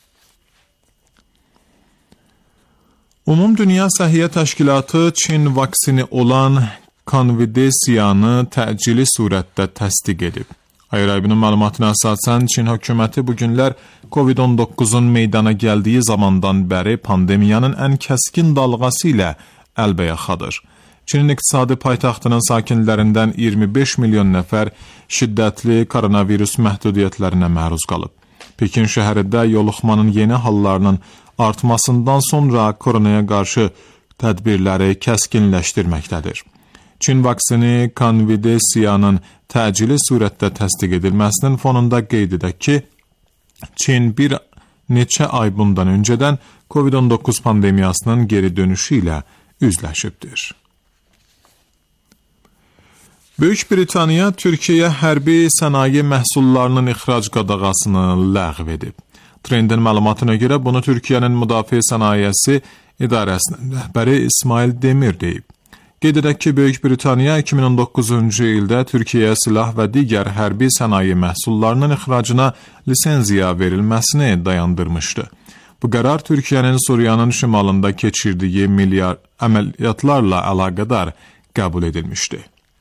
Ümumdünya Səhiyyə Təşkilatı Çin vaksini olan Convideziyanı təcili surətdə təsdiq edib. Ayrıbinin məlumatına əsasən Çin hökuməti bu günlər kovid on doqquzun meydana gəldiyi zamandan bəri pandemiyanın ən kəskin dalğası ilə əlbəyaxadır. Çinin iqtisadi paytaxtının sakinlərindən iyirmi beş milyon nəfər şiddətli koronavirus məhdudiyyətlərinə məruz qalıb. Pekin şəhərində yoluxmanın yeni hallarının artmasından sonra koronaya qarşı tədbirləri kəskinləşdirməkdədir. Çin vaksini Convideziyanın təcili surətdə təsdiq edilməsinin fonunda qeyd edək ki, Çin bir neçə ay bundan öncədən kovid on doqquz pandemiyasının geri dönüşü ilə üzləşibdir. Böyük Britaniya Türkiyəyə hərbi sənaye məhsullarının ixrac qadağasını ləğv edib. Trendin məlumatına görə bunu Türkiyənin Müdafiə Sənayesi İdarəsinin rəhbəri İsmail Demir deyib. Qeyd edək ki, Böyük Britaniya iki min on doqquzuncu ildə Türkiyəyə silah və digər hərbi sənaye məhsullarının ixracına lisenziya verilməsini dayandırmışdı. Bu qərar Türkiyənin Suriyanın şimalında keçirdiyi milyar əməliyyatlarla əlaqədar qəbul edilmişdi.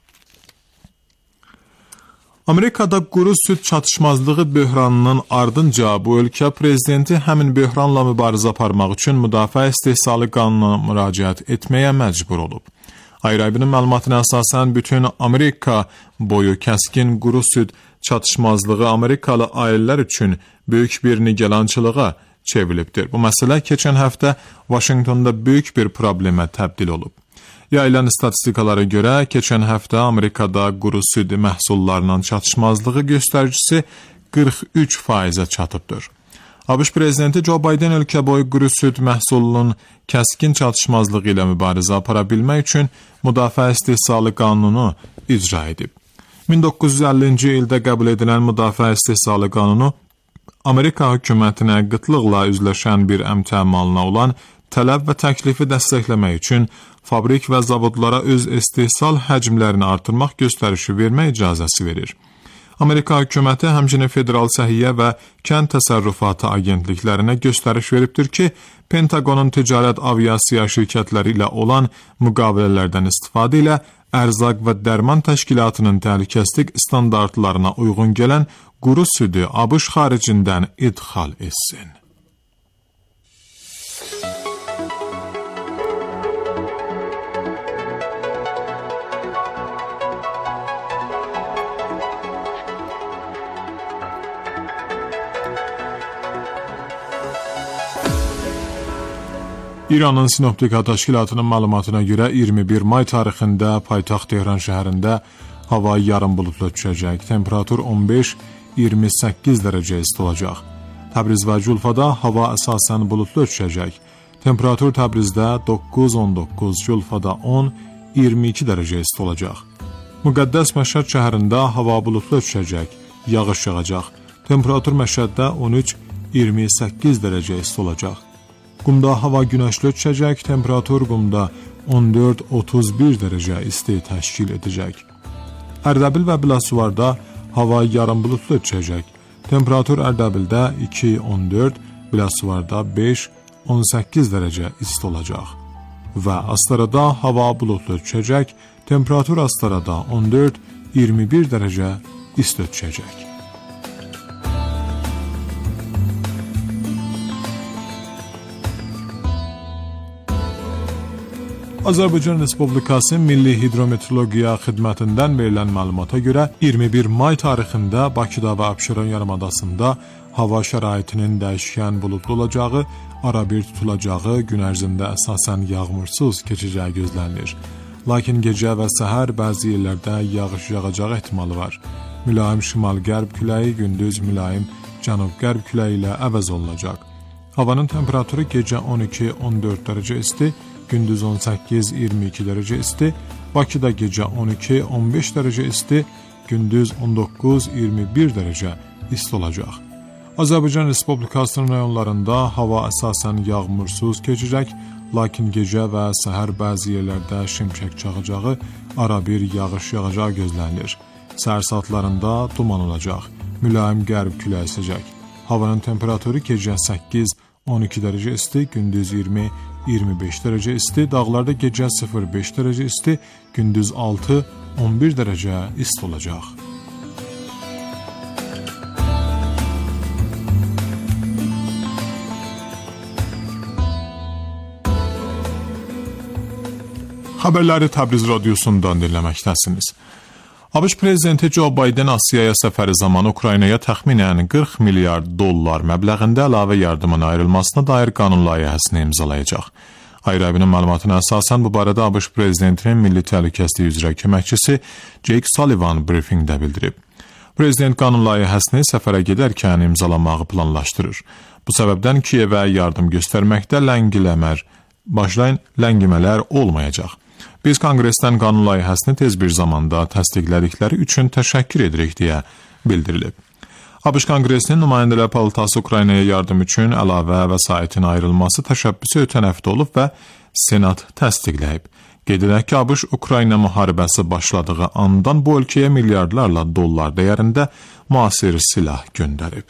Amerikada quru süd çatışmazlığı böhranının ardınca bu ölkə prezidenti həmin böhranla mübarizə aparmaq üçün müdafiə istehsalı qanununa müraciət etməyə məcbur olub. Ayrıbinin məlumatına əsasən bütün Amerika boyu kəskin quru süd çatışmazlığı Amerikalı ailələr üçün böyük bir nigarançılığa çevrilibdir. Bu məsələ keçən həftə Vaşinqtonda böyük bir problemə təbdil olub. Yayılan statistikalara görə keçən həftə Amerikada quru süd məhsullarının çatışmazlığı göstəricisi qırx üç faizə çatıbdır. ABŞ prezidenti Joe Biden ölkə boyu quru süd məhsulunun kəskin çatışmazlığı ilə mübarizə apara bilmək üçün müdafiə istehsalı qanunu icra edib. min doqquz yüz əllinci ildə qəbul edilən müdafiə istehsalı qanunu Amerika hökumətinə qıtlıqla üzləşən bir əmtəə malına olan tələb və təklifi dəstəkləmək üçün fabrik və zavodlara öz istehsal həcmlərini artırmaq göstərişi vermək icazəsi verir. Amerika hökuməti həmçinin federal səhiyyə və kənd təsərrüfatı agentliklərinə göstəriş veribdir ki, Pentagonun ticarət aviasiya şirkətləri ilə olan müqavilələrdən istifadə ilə ərzaq və dərman təşkilatının təhlükəsizlik standartlarına uyğun gələn quru südü ABŞ xaricindən idxal etsin. İranın Sinoptika Təşkilatının məlumatına görə iyirmi bir may tarixində paytaxt Tehran şəhərində hava yarım buludlu düşəcək. Temperatur on beş iyirmi səkkiz dərəcə isti olacaq. Təbriz və Culfada hava əsasən buludlu düşəcək. Temperatur Təbrizdə doqquz on doqquz, Culfada on iyirmi iki dərəcə isti olacaq. Müqəddəs Məşhəd şəhərində hava buludlu düşəcək, yağış yağacaq. Temperatur Məşhəddə on üç iyirmi səkkiz dərəcə isti olacaq. Qumda hava günəşli düşəcək, temperatur Qumda on dörd otuz bir dərəcə isti təşkil edəcək. Ərdəbil və Biləsuvarda hava yarım buludlu düşəcək. Temperatur Ərdəbildə iki on dörd, Biləsuvarda beş on səkkiz dərəcə isti olacaq. Və Astarada hava buludlu düşəcək, temperatur Astarada on dörd iyirmi bir dərəcə isti düşəcək. Azərbaycan Respublikası Milli Hidrometeorologiya Xidmətindən verilən məlumata görə iyirmi bir may tarixində Bakıda və Abşeron yarımadasında hava şəraitinin dəyişkən buludlu olacağı, arabir tutulacağı, gün ərzində əsasən yağmursuz keçəcəyi gözlənilir. Lakin gecə və səhər bəzi yerlərdə yağış yağacağı ehtimalı var. Mülayim şimal-qərb küləyi gündüz mülayim cənub-qərb küləyi ilə əvəz olunacaq. Havanın temperaturu gecə on iki on dörd dərəcə isti, gündüz on səkkiz iyirmi iki dərəcə isti, Bakıda gecə on iki on beş dərəcə isti, gündüz on doqquz iyirmi bir dərəcə isti olacaq. Azərbaycan Respublikasının rayonlarında hava əsasən yağmursuz keçəcək, lakin gecə və səhər bəzi yerlərdə şimşək çaxacağı, arabir yağış yağacağı gözlənilir. Səhər saatlarında duman olacaq, mülayim qərb küləyi əsəcək. Havanın temperaturu gecə səkkiz on iki dərəcə isti, gündüz iyirmi iyirmi beş dərəcə isti, dağlarda gecə sıfır beş dərəcə isti, gündüz altı on bir dərəcə isti olacaq. Xəbərləri Təbriz radiosundan dinləməkdəsiniz. ABŞ prezidenti Joe Biden Asiyaya səfəri zamanı Ukraynaya təxminən qırx milyard dollar məbləğində əlavə yardımın ayrılmasına dair qanun layihəsini imzalayacaq. Ayrı-ayrı məlumatına əsasən bu barədə ABŞ prezidentinin milli təhlükəsizlik üzrə köməkçisi Jake Sullivan briefingdə bildirib. Prezident qanun layihəsini səfərə gedərkən imzalamağı planlaşdırır. Bu səbəbdən Kiyevə yardım göstərməkdə ləngiləmər, başlayın ləngimələr olmayacaq. Biz Konqresdən qanun layihəsini tez bir zamanda təsdiqlədikləri üçün təşəkkür edirik deyə bildirilib. ABŞ Konqresinin nümayəndələr palatası Ukraynaya yardım üçün əlavə vəsaitin ayrılması təşəbbüsü ötən həftə olub və Senat təsdiqləyib. Qeyd edək ki, ABŞ Ukrayna müharibəsi başladığı andan bu ölkəyə milyardlarla dollar dəyərində müasir silah göndərib.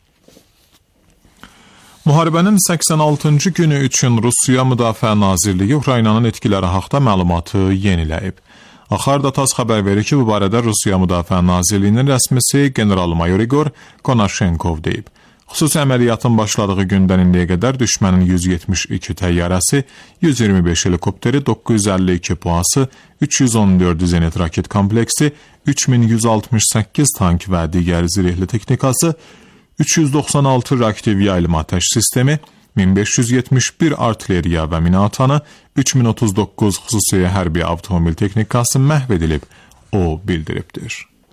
Müharibənin səksən altıncı günü üçün Rusiya Müdafiə Nazirliyi Ukraynanın etkiləri haqqında məlumatı yeniləyib. Axar.tas xəbər verir ki, bu barədə Rusiya Müdafiə Nazirliyinin rəsmisi general-mayor Igor Konashenkov deyib. Xüsusi əməliyyatın başladığı gündən indiyə qədər düşmənin yüz yetmiş iki təyyarəsi, yüz iyirmi beş helikopteri, doqquz yüz əlli iki puası, üç yüz on dörd zenit raket kompleksi, üç min yüz altmış səkkiz tank və digər zirehli texnikası, üç yüz doxsan altı reaktiv yaylım atəş sistemi, min beş yüz yetmiş bir artilleriya və minatanı, üç min otuz doqquz xüsusi hərbi avtomobil texnikası məhv edilib, o bildiribdir.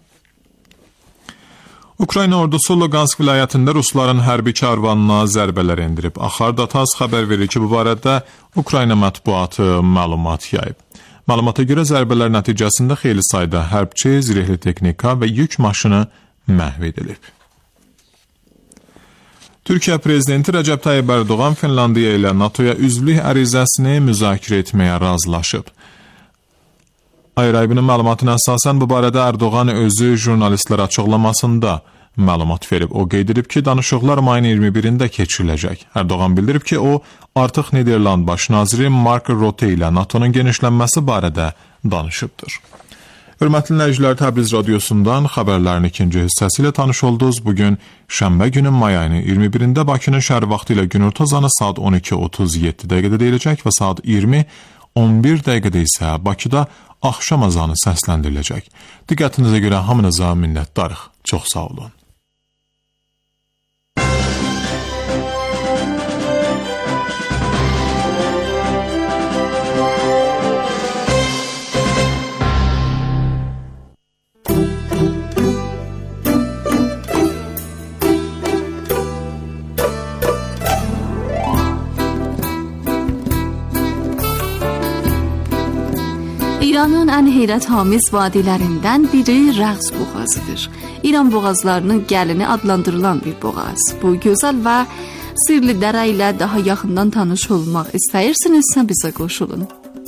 Ukrayna ordusu Lugansk vilayətində Rusların hərbi karvanına zərbələr endirib. Axar.tas xəbər verir ki, bu barədə Ukrayna mətbuatı məlumat yayıb. Məlumata görə zərbələr nəticəsində xeyli sayda hərbçi, zirehli texnika və yük maşını məhv edilib. Türkiyə prezidenti Rəcəb Tayyib Ərdoğan Finlandiya ilə NATOya üzvlük ərizəsini müzakirə etməyə razılaşıb. Ayrı-ayrı məlumatına əsasən bu barədə Ərdoğan özü jurnalistlərə açıqlamasında məlumat verib. O qeyd edib ki, danışıqlar mayın iyirmi birində keçiriləcək. Ərdoğan bildirib ki, o artıq Niderland baş naziri Mark Rutte ilə NATOnun genişlənməsi barədə danışıbdır. Hörmətli dinləyicilər, Təbriz radiosundan xəbərlərin ikinci hissəsi ilə tanış oldunuz. Bugün şənbə günü may ayının iyirmi birində Bakının şəhər vaxtı ilə günorta azanı saat on iki otuz yeddi dəqiqədə deyiləcək və saat iyirmi on bir dəqiqədə isə Bakıda axşam azanı səsləndiriləcək. Diqqətinizə görə hamınıza minnətdarıq. Çox sağ olun. İranın ən heyrətamiz vadilərindən biri Rəğz boğazıdır. İran boğazlarının gəlini adlandırılan bir boğaz. Bu gözəl və sirli dərə ilə daha yaxından tanış olmaq istəyirsinizsə bizə qoşulun.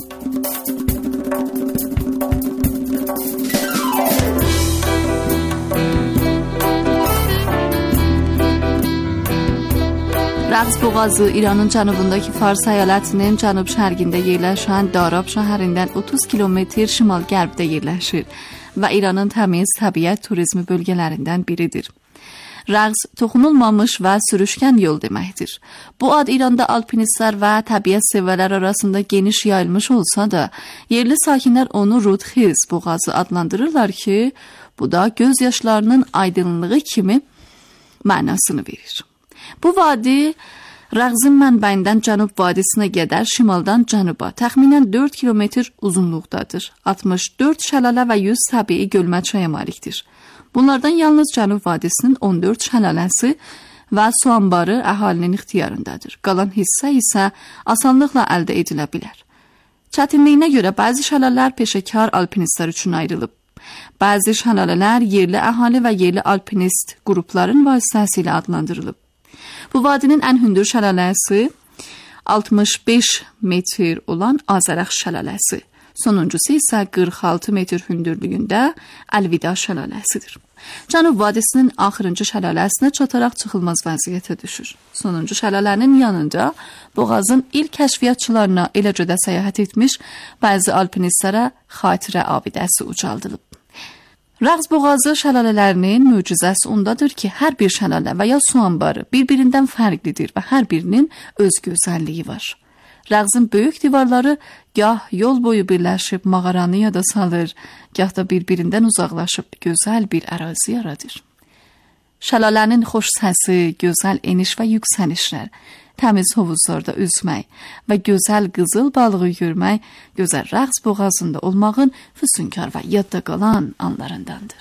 Rəğz boğazı İranın cənubundakı Fars əyalətinin cənub-şərqində yerləşən Darab şəhərindən otuz kilometr şimal-qərbdə yerləşir və İranın təmiz təbiət turizmi bölgələrindən biridir. Rəqs toxunulmamış və sürüşkən yol deməkdir. Bu ad İranda alpinistlər və təbiət sevərlər arasında geniş yayılmış olsa da, yerli sakinlər onu Rudxiz boğazı adlandırırlar ki, bu da göz yaşlarının aydınlığı kimi mənasını verir. Bu vadi Rəqsin mənbəyindən Cənub vadisinə qədər şimaldan cənuba təxminən dörd kilometr uzunluqdadır. altmış dörd şəlalə və yüz təbii gölməçəyə malikdir. Bunlardan yalnız Cənub vadisinin on dörd şəlaləsi və su anbarı əhalinin ixtiyarındadır. Qalan hissə isə asanlıqla əldə edilə bilər. Çətinliyinə görə bəzi şəlalələr peşəkar alpinistlər üçün ayrılıb. Bəzi şəlalələr yerli əhali və yerli alpinist qrupların vasitəsilə adlandırılıb. Bu vadinin ən hündür şəlaləsi altmış beş metr olan Azərəx şəlaləsi. Sonuncusu isə qırx altı metr hündürlüyündə Əlvida şəlaləsidir. Cənub vadisinin axırıncı şəlaləsinə çataraq çıxılmaz vəziyyətə düşür. Sonuncu şəlalənin yanında boğazın ilk kəşfiyyatçılarına eləcə də səyahət etmiş bəzi alpinistlərə xatirə abidəsi ucaldılıb. Rəqs boğazı şəlalələrinin möcüzəsi ondadır ki, hər bir şəlalə və ya su anbarı bir-birindən fərqlidir və hər birinin öz gözəlliyi var. Rəqsin böyük divarları gah yol boyu birləşib mağaranı yada salır, gah da bir-birindən uzaqlaşıb gözəl bir ərazi yaradır. Şəlalənin xoş səsi, gözəl eniş və yüksəlişlər, təmiz hovuzlarda üzmək və gözəl qızıl balığı görmək gözəl Rəqs boğazında olmağın füsunkar və yadda qalan anlarındandır.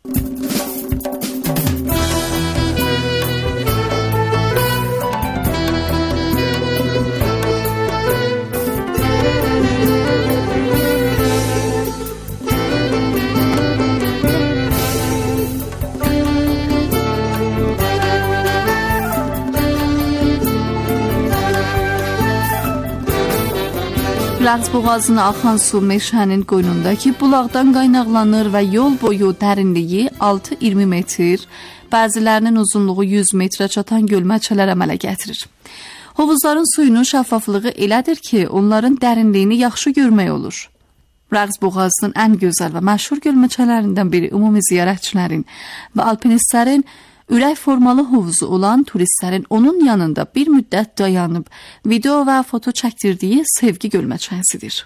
Rəqs boğazına axan su meşənin qoynundakı bulaqdan qaynaqlanır və yol boyu dərinliyi altı iyirmi metr, bəzilərinin uzunluğu yüz metrə çatan gölməçələr əmələ gətirir. Hovuzların suyunun şəffaflığı elədir ki, onların dərinliyini yaxşı görmək olur. Rəqs boğazının ən gözəl və məşhur gölməçələrindən biri ümumi ziyarətçilərin və alpinistlərin ürək formalı hovuzu olan turistlərin onun yanında bir müddət dayanıb video və foto çəkdirdiyi sevgi gölməçəsidir.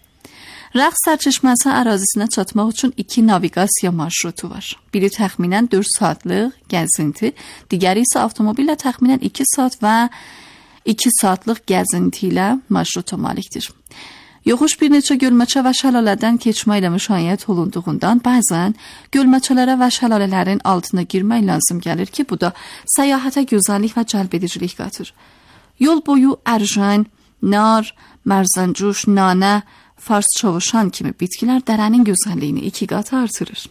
Rəqs sərçeşməsi ərazisinə çatmaq üçün iki naviqasiya marşrutu var. Biri təxminən dörd saatlıq gəzinti, digəri isə avtomobillə təxminən iki saat və iki saatlıq gəzinti ilə marşruta malikdir. Yoxuş bir neçə gölməçə və şəlalədən keçməklə müşayiət olunduğundan bəzən gölməçələrə və şəlalələrin altına girmək lazım gəlir ki, bu da səyahətə gözəllik və cəlbedicilik qatır. Yol boyu ərjan, nar, mərzəncuş, nanə, fars çavuşan kimi bitkilər dərənin gözəlliyini iki qat artırır.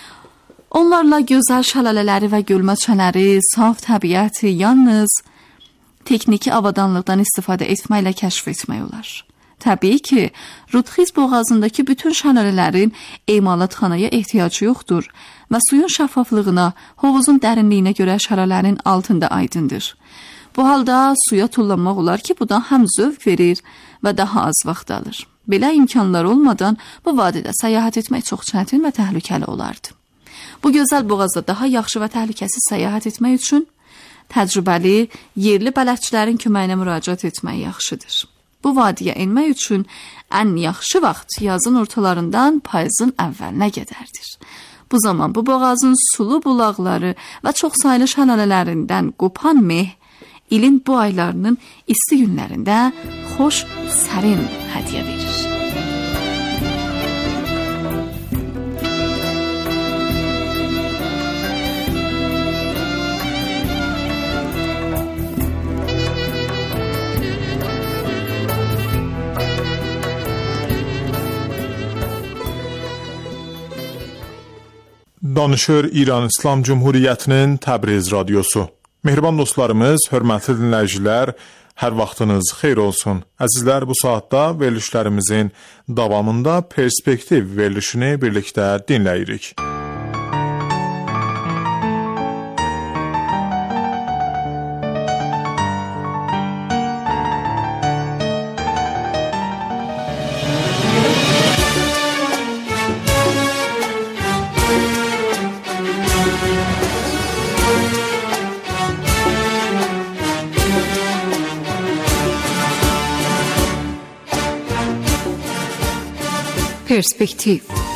Onlarla gözəl şəlalələri və gölməçələri, saf təbiəti yalnız texniki avadanlıqdan istifadə etməklə kəşf etmək olar. Təbii ki, Rudxiz boğazındakı bütün şəlalələrin emalatxanaya ehtiyacı yoxdur və suyun şəffaflığına, hovuzun dərinliyinə görə şəlalələrin altında aydındır. Bu halda suya tullanmaq olar ki, bu da həm zövq verir və daha az vaxt alır. Belə imkanlar olmadan bu vadidə səyahət etmək çox çətin və təhlükəli olardı. Bu gözəl boğazda daha yaxşı və təhlükəsiz səyahət etmək üçün təcrübəli, yerli bələdçilərin köməyinə müraciət etmək yaxşıdır. Bu vadiyə enmək üçün ən yaxşı vaxt yazın ortalarından payızın əvvəlinə qədərdir. Bu zaman bu boğazın sulu bulaqları və çox saylı şəlalələrindən qopan meh ilin bu aylarının isti günlərində xoş, sərin hədiyyə verir. Danışır İran İslam Cumhuriyyətinin Təbriz radiosu. Mehriban dostlarımız, hörmətli dinləyicilər, hər vaxtınız xeyir olsun. Əzizlər, bu saatda verilişlərimizin davamında perspektiv verilişini birlikdə dinləyirik. Perspektiv.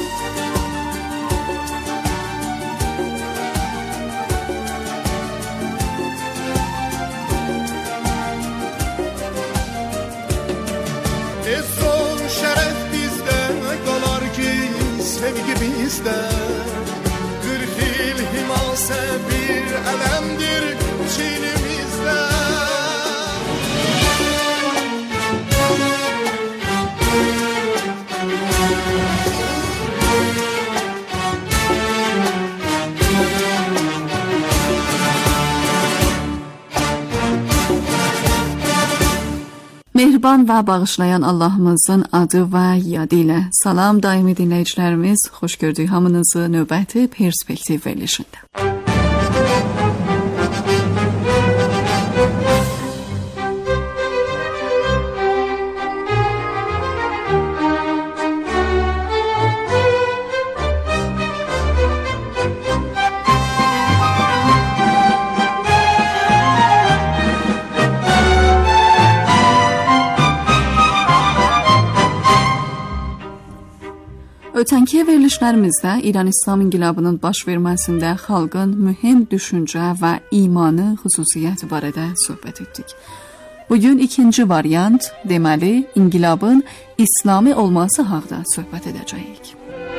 Mehriban və bağışlayan Allahımızın adı və yadı ilə salam daimi dinləyicilərimiz, xoş gördük hamınızı növbəti Perspektiv verilişində. Ötənki verilişlərimizdə İran İslam İnqilabının baş verməsində xalqın mühüm düşüncə və imanı xüsusiyyəti barədə söhbət etdik. Bugün ikinci variant, deməli, inqilabın İslami olması haqda söhbət edəcəyik.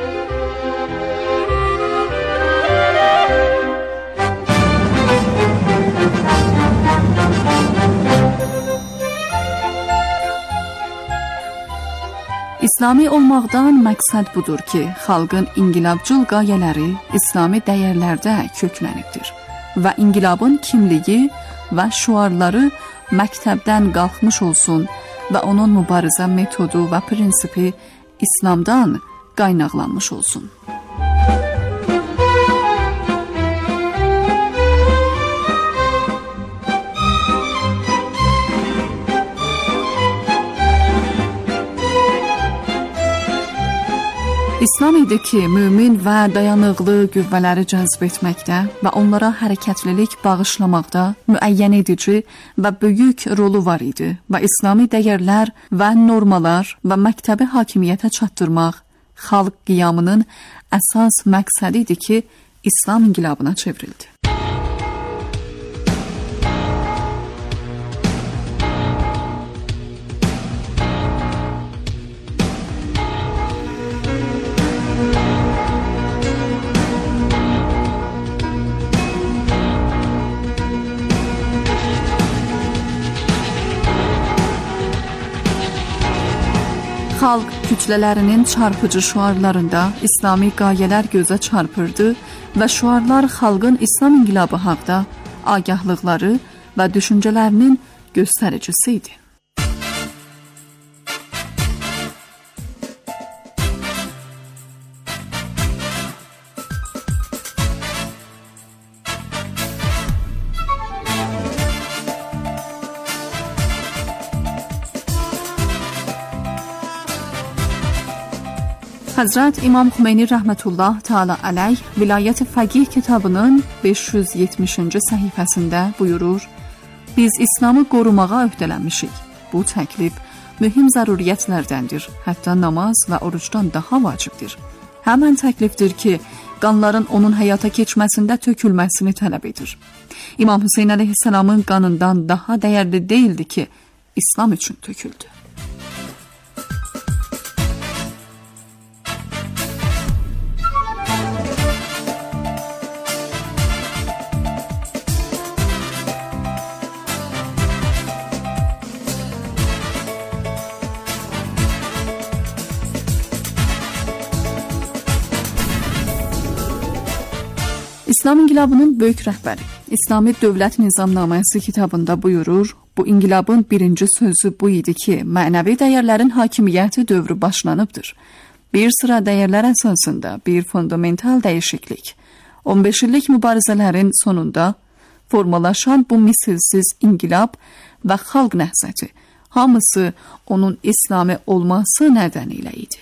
İslami olmaqdan məqsəd budur ki, xalqın inqilabcıl qayələri İslami dəyərlərdə köklənibdir və inqilabın kimliyi və şüarları məktəbdən qalxmış olsun və onun mübarizə metodu və prinsipi İslamdan qaynaqlanmış olsun. İslam idi ki, mümin və dayanıqlı qüvvələri cəzb etməkdə və onlara hərəkətlilik bağışlamaqda müəyyən edici və böyük rolu var idi və İslami dəyərlər və normalar və məktəbi hakimiyyətə çatdırmaq xalq qiyamının əsas məqsədi idi ki, İslam inqilabına çevrildi. Xalq kütlələrinin çarpıcı şüarlarında İslami qayələr gözə çarpırdı və şüarlar xalqın İslam inqilabı haqda agahlıqları və düşüncələrinin göstəricisi idi. Həzrət İmam Xümeyni rəhmətullah təala əleyh Vilayət-i Fəqih kitabının beş yüz yetmişinci səhifəsində buyurur: Biz İslamı qorumağa öhdələnmişik. Bu təklif mühüm zəruriyyətlərdəndir. Hətta namaz və orucdan daha vacibdir. Həmən təklifdir ki, qanların onun həyata keçməsində tökülməsini tələb edir. İmam Hüseyn əleyhissalamın qanından daha dəyərli deyildi ki, İslam üçün töküldü. İslam inqilabının böyük rəhbəri İslami Dövlət Nizamnaməsi kitabında buyurur, bu inqilabın birinci sözü bu idi ki, mənəvi dəyərlərin hakimiyyəti dövrü başlanıbdır. Bir sıra dəyərlər əsasında bir fundamental dəyişiklik, on beş illik mübarizələrin sonunda formalaşan bu misilsiz inqilab və xalq nəhzəti, hamısı onun İslami olması nədənilə idi.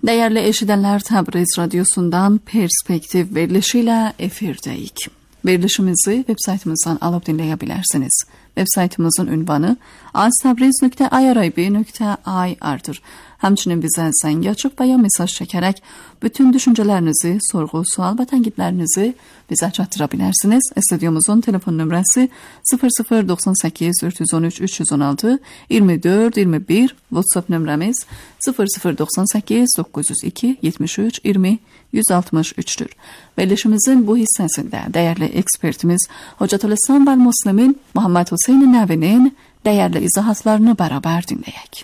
Değerli eşidənlər, Təbriz Radyosu'ndan Perspektiv verilişiyle efirdeyik. Verilişimizi web saytımızdan alıp dinleyebilirsiniz. Web saytımızın ünvanı aztabriz nöqtə irib nöqtə ir'dir. Həmçinin bizə zəng açıb və ya mesaj çəkərək bütün düşüncələrinizi, sorğu, sual və tənqidlərinizi bizə çatdıra bilərsiniz. Stüdyomuzun telefon nömrəsi sıfır sıfır doxsan səkkiz üç yüz on üç üç yüz on altı iyirmi dörd iyirmi bir, WhatsApp nömrəmiz sıfır sıfır doxsan səkkiz doqquz yüz iki yetmiş üç iyirmi yüz altmış üç'dür. Verilişimizin bu hissəsində dəyərli ekspertimiz Hocatülislam və Müslimin Muhammed Hüseyin Nəvinin dəyərli izahatlarını bərabər dinləyək.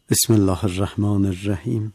Bismillahirrahmanirrahim.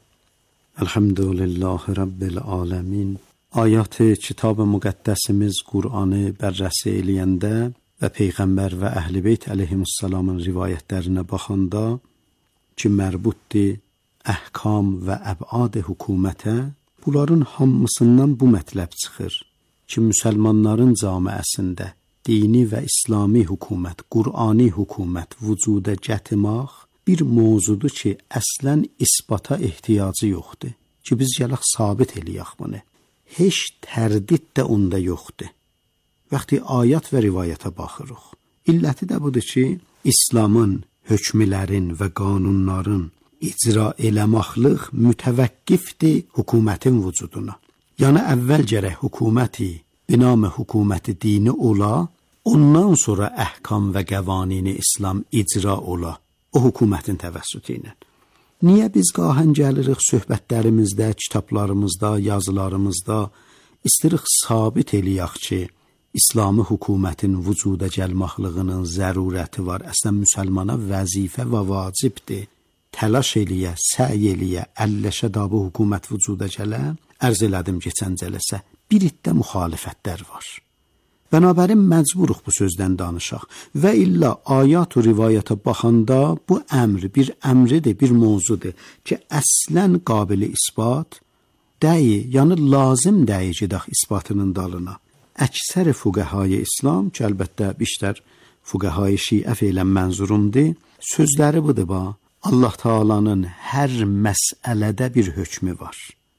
Elhamdülillahi Rabbil alemin. Ayat-ı kitab-ı müqəddəsimiz Qur'anı bərrəsi eləyəndə və Peyğəmbər və Əhl-i Beyt əleyhimussalamın rivayətlərinə baxanda ki, mərbutdir əhkam və əbad-ı hökumətə, bunların hamısından bu mətləb çıxır ki, müsəlmanların camiəsində dini və İslami hökumət, Qur'ani hökumət vücuda gətirmək bir mövzudur ki, əslən isbata ehtiyacı yoxdur. Ki, biz gələk sabit eləyək bunu. Heç tərdid də onda yoxdur. Vaxtı ayət və rivayətə baxırıq. İlləti də budur ki, İslamın, hökmlərin və qanunların icra eləməklik mütəvəqqifdir hökumətin vücuduna. Yəni, əvvəl gərək hökuməti, binamı hökuməti dini ola, ondan sonra əhkam və qəvanini İslam icra ola, o hökumətin təvəssütü ilə. Niyə biz qahən gəlirik söhbətlərimizdə, kitablarımızda, yazılarımızda istirik sabit eləyək ki, İslami hökumətin vücuda gəlməklığının zərurəti var. Əslən, müsəlmana vəzifə və vacibdir. Təlaş eləyə, səy eləyə, əlləşə da bu hökumət vücuda gələ, ərz elədim keçən cələsə, bir iddə müxalifətlər var. Bənabərin məcburuq bu sözdən danışaq və illa ayat və rivayətə baxanda bu əmr bir əmridir, bir mövzudur ki, əslən qabili isbat dəyi, yəni lazım dəyi gedək isbatının dalına. Əksər fuqəhai İslam ki, əlbəttə biştər fuqəhai şiə feylən mənzurumdur, sözləri budur ba, Allah Taalanın hər məsələdə bir hökmü var.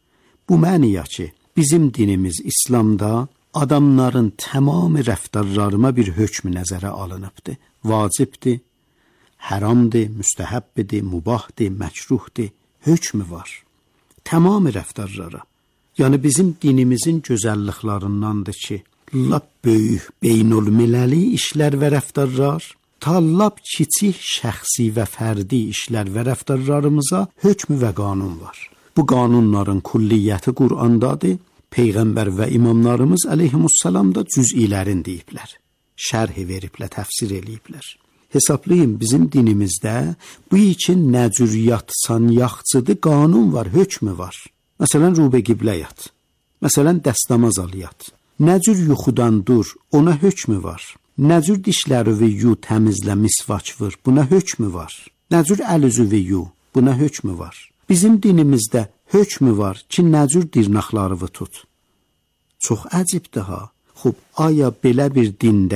Bu məniyə ki, bizim dinimiz İslamda adamların tamamı rəftarlarına bir hökm nəzərə alınıbdır. Vacibdir, haramdır, müstəhəbbidir, mubahdır, məkruhdur, hökmü var. Tamamı rəftarlara. Yəni bizim dinimizin gözəlliklərindandır ki, lap böyük beynülmiləli işlər və rəftarlar, ta lap kiçik şəxsi və fərdi işlər və rəftarlarımıza hökm və qanun var. Bu qanunların kulliyyəti Qur'andadır. Peyğəmbər və imamlarımız əleyhimussalam da cüz'ilərin deyiblər. Şərhi veriblər, təfsir eləyiblər. Hesablayın, bizim dinimizdə bu için nəcüriyyat, sanyaxçıdır, qanun var, hökmü var. Məsələn, rubə qibləyat. Məsələn, dəstəmaz aliyat. Nəcür yuxudan dur, ona hökmü var. Nəcür dişləri yu, təmizlə, misvaç vır, buna hökmü var. Nəcür əl-üzü yu, buna hökmü var. Bizim dinimizdə hökmü var ki, nəcür dirnaqlarını tut. Çox əcibdir ha. Xub, aya belə bir dində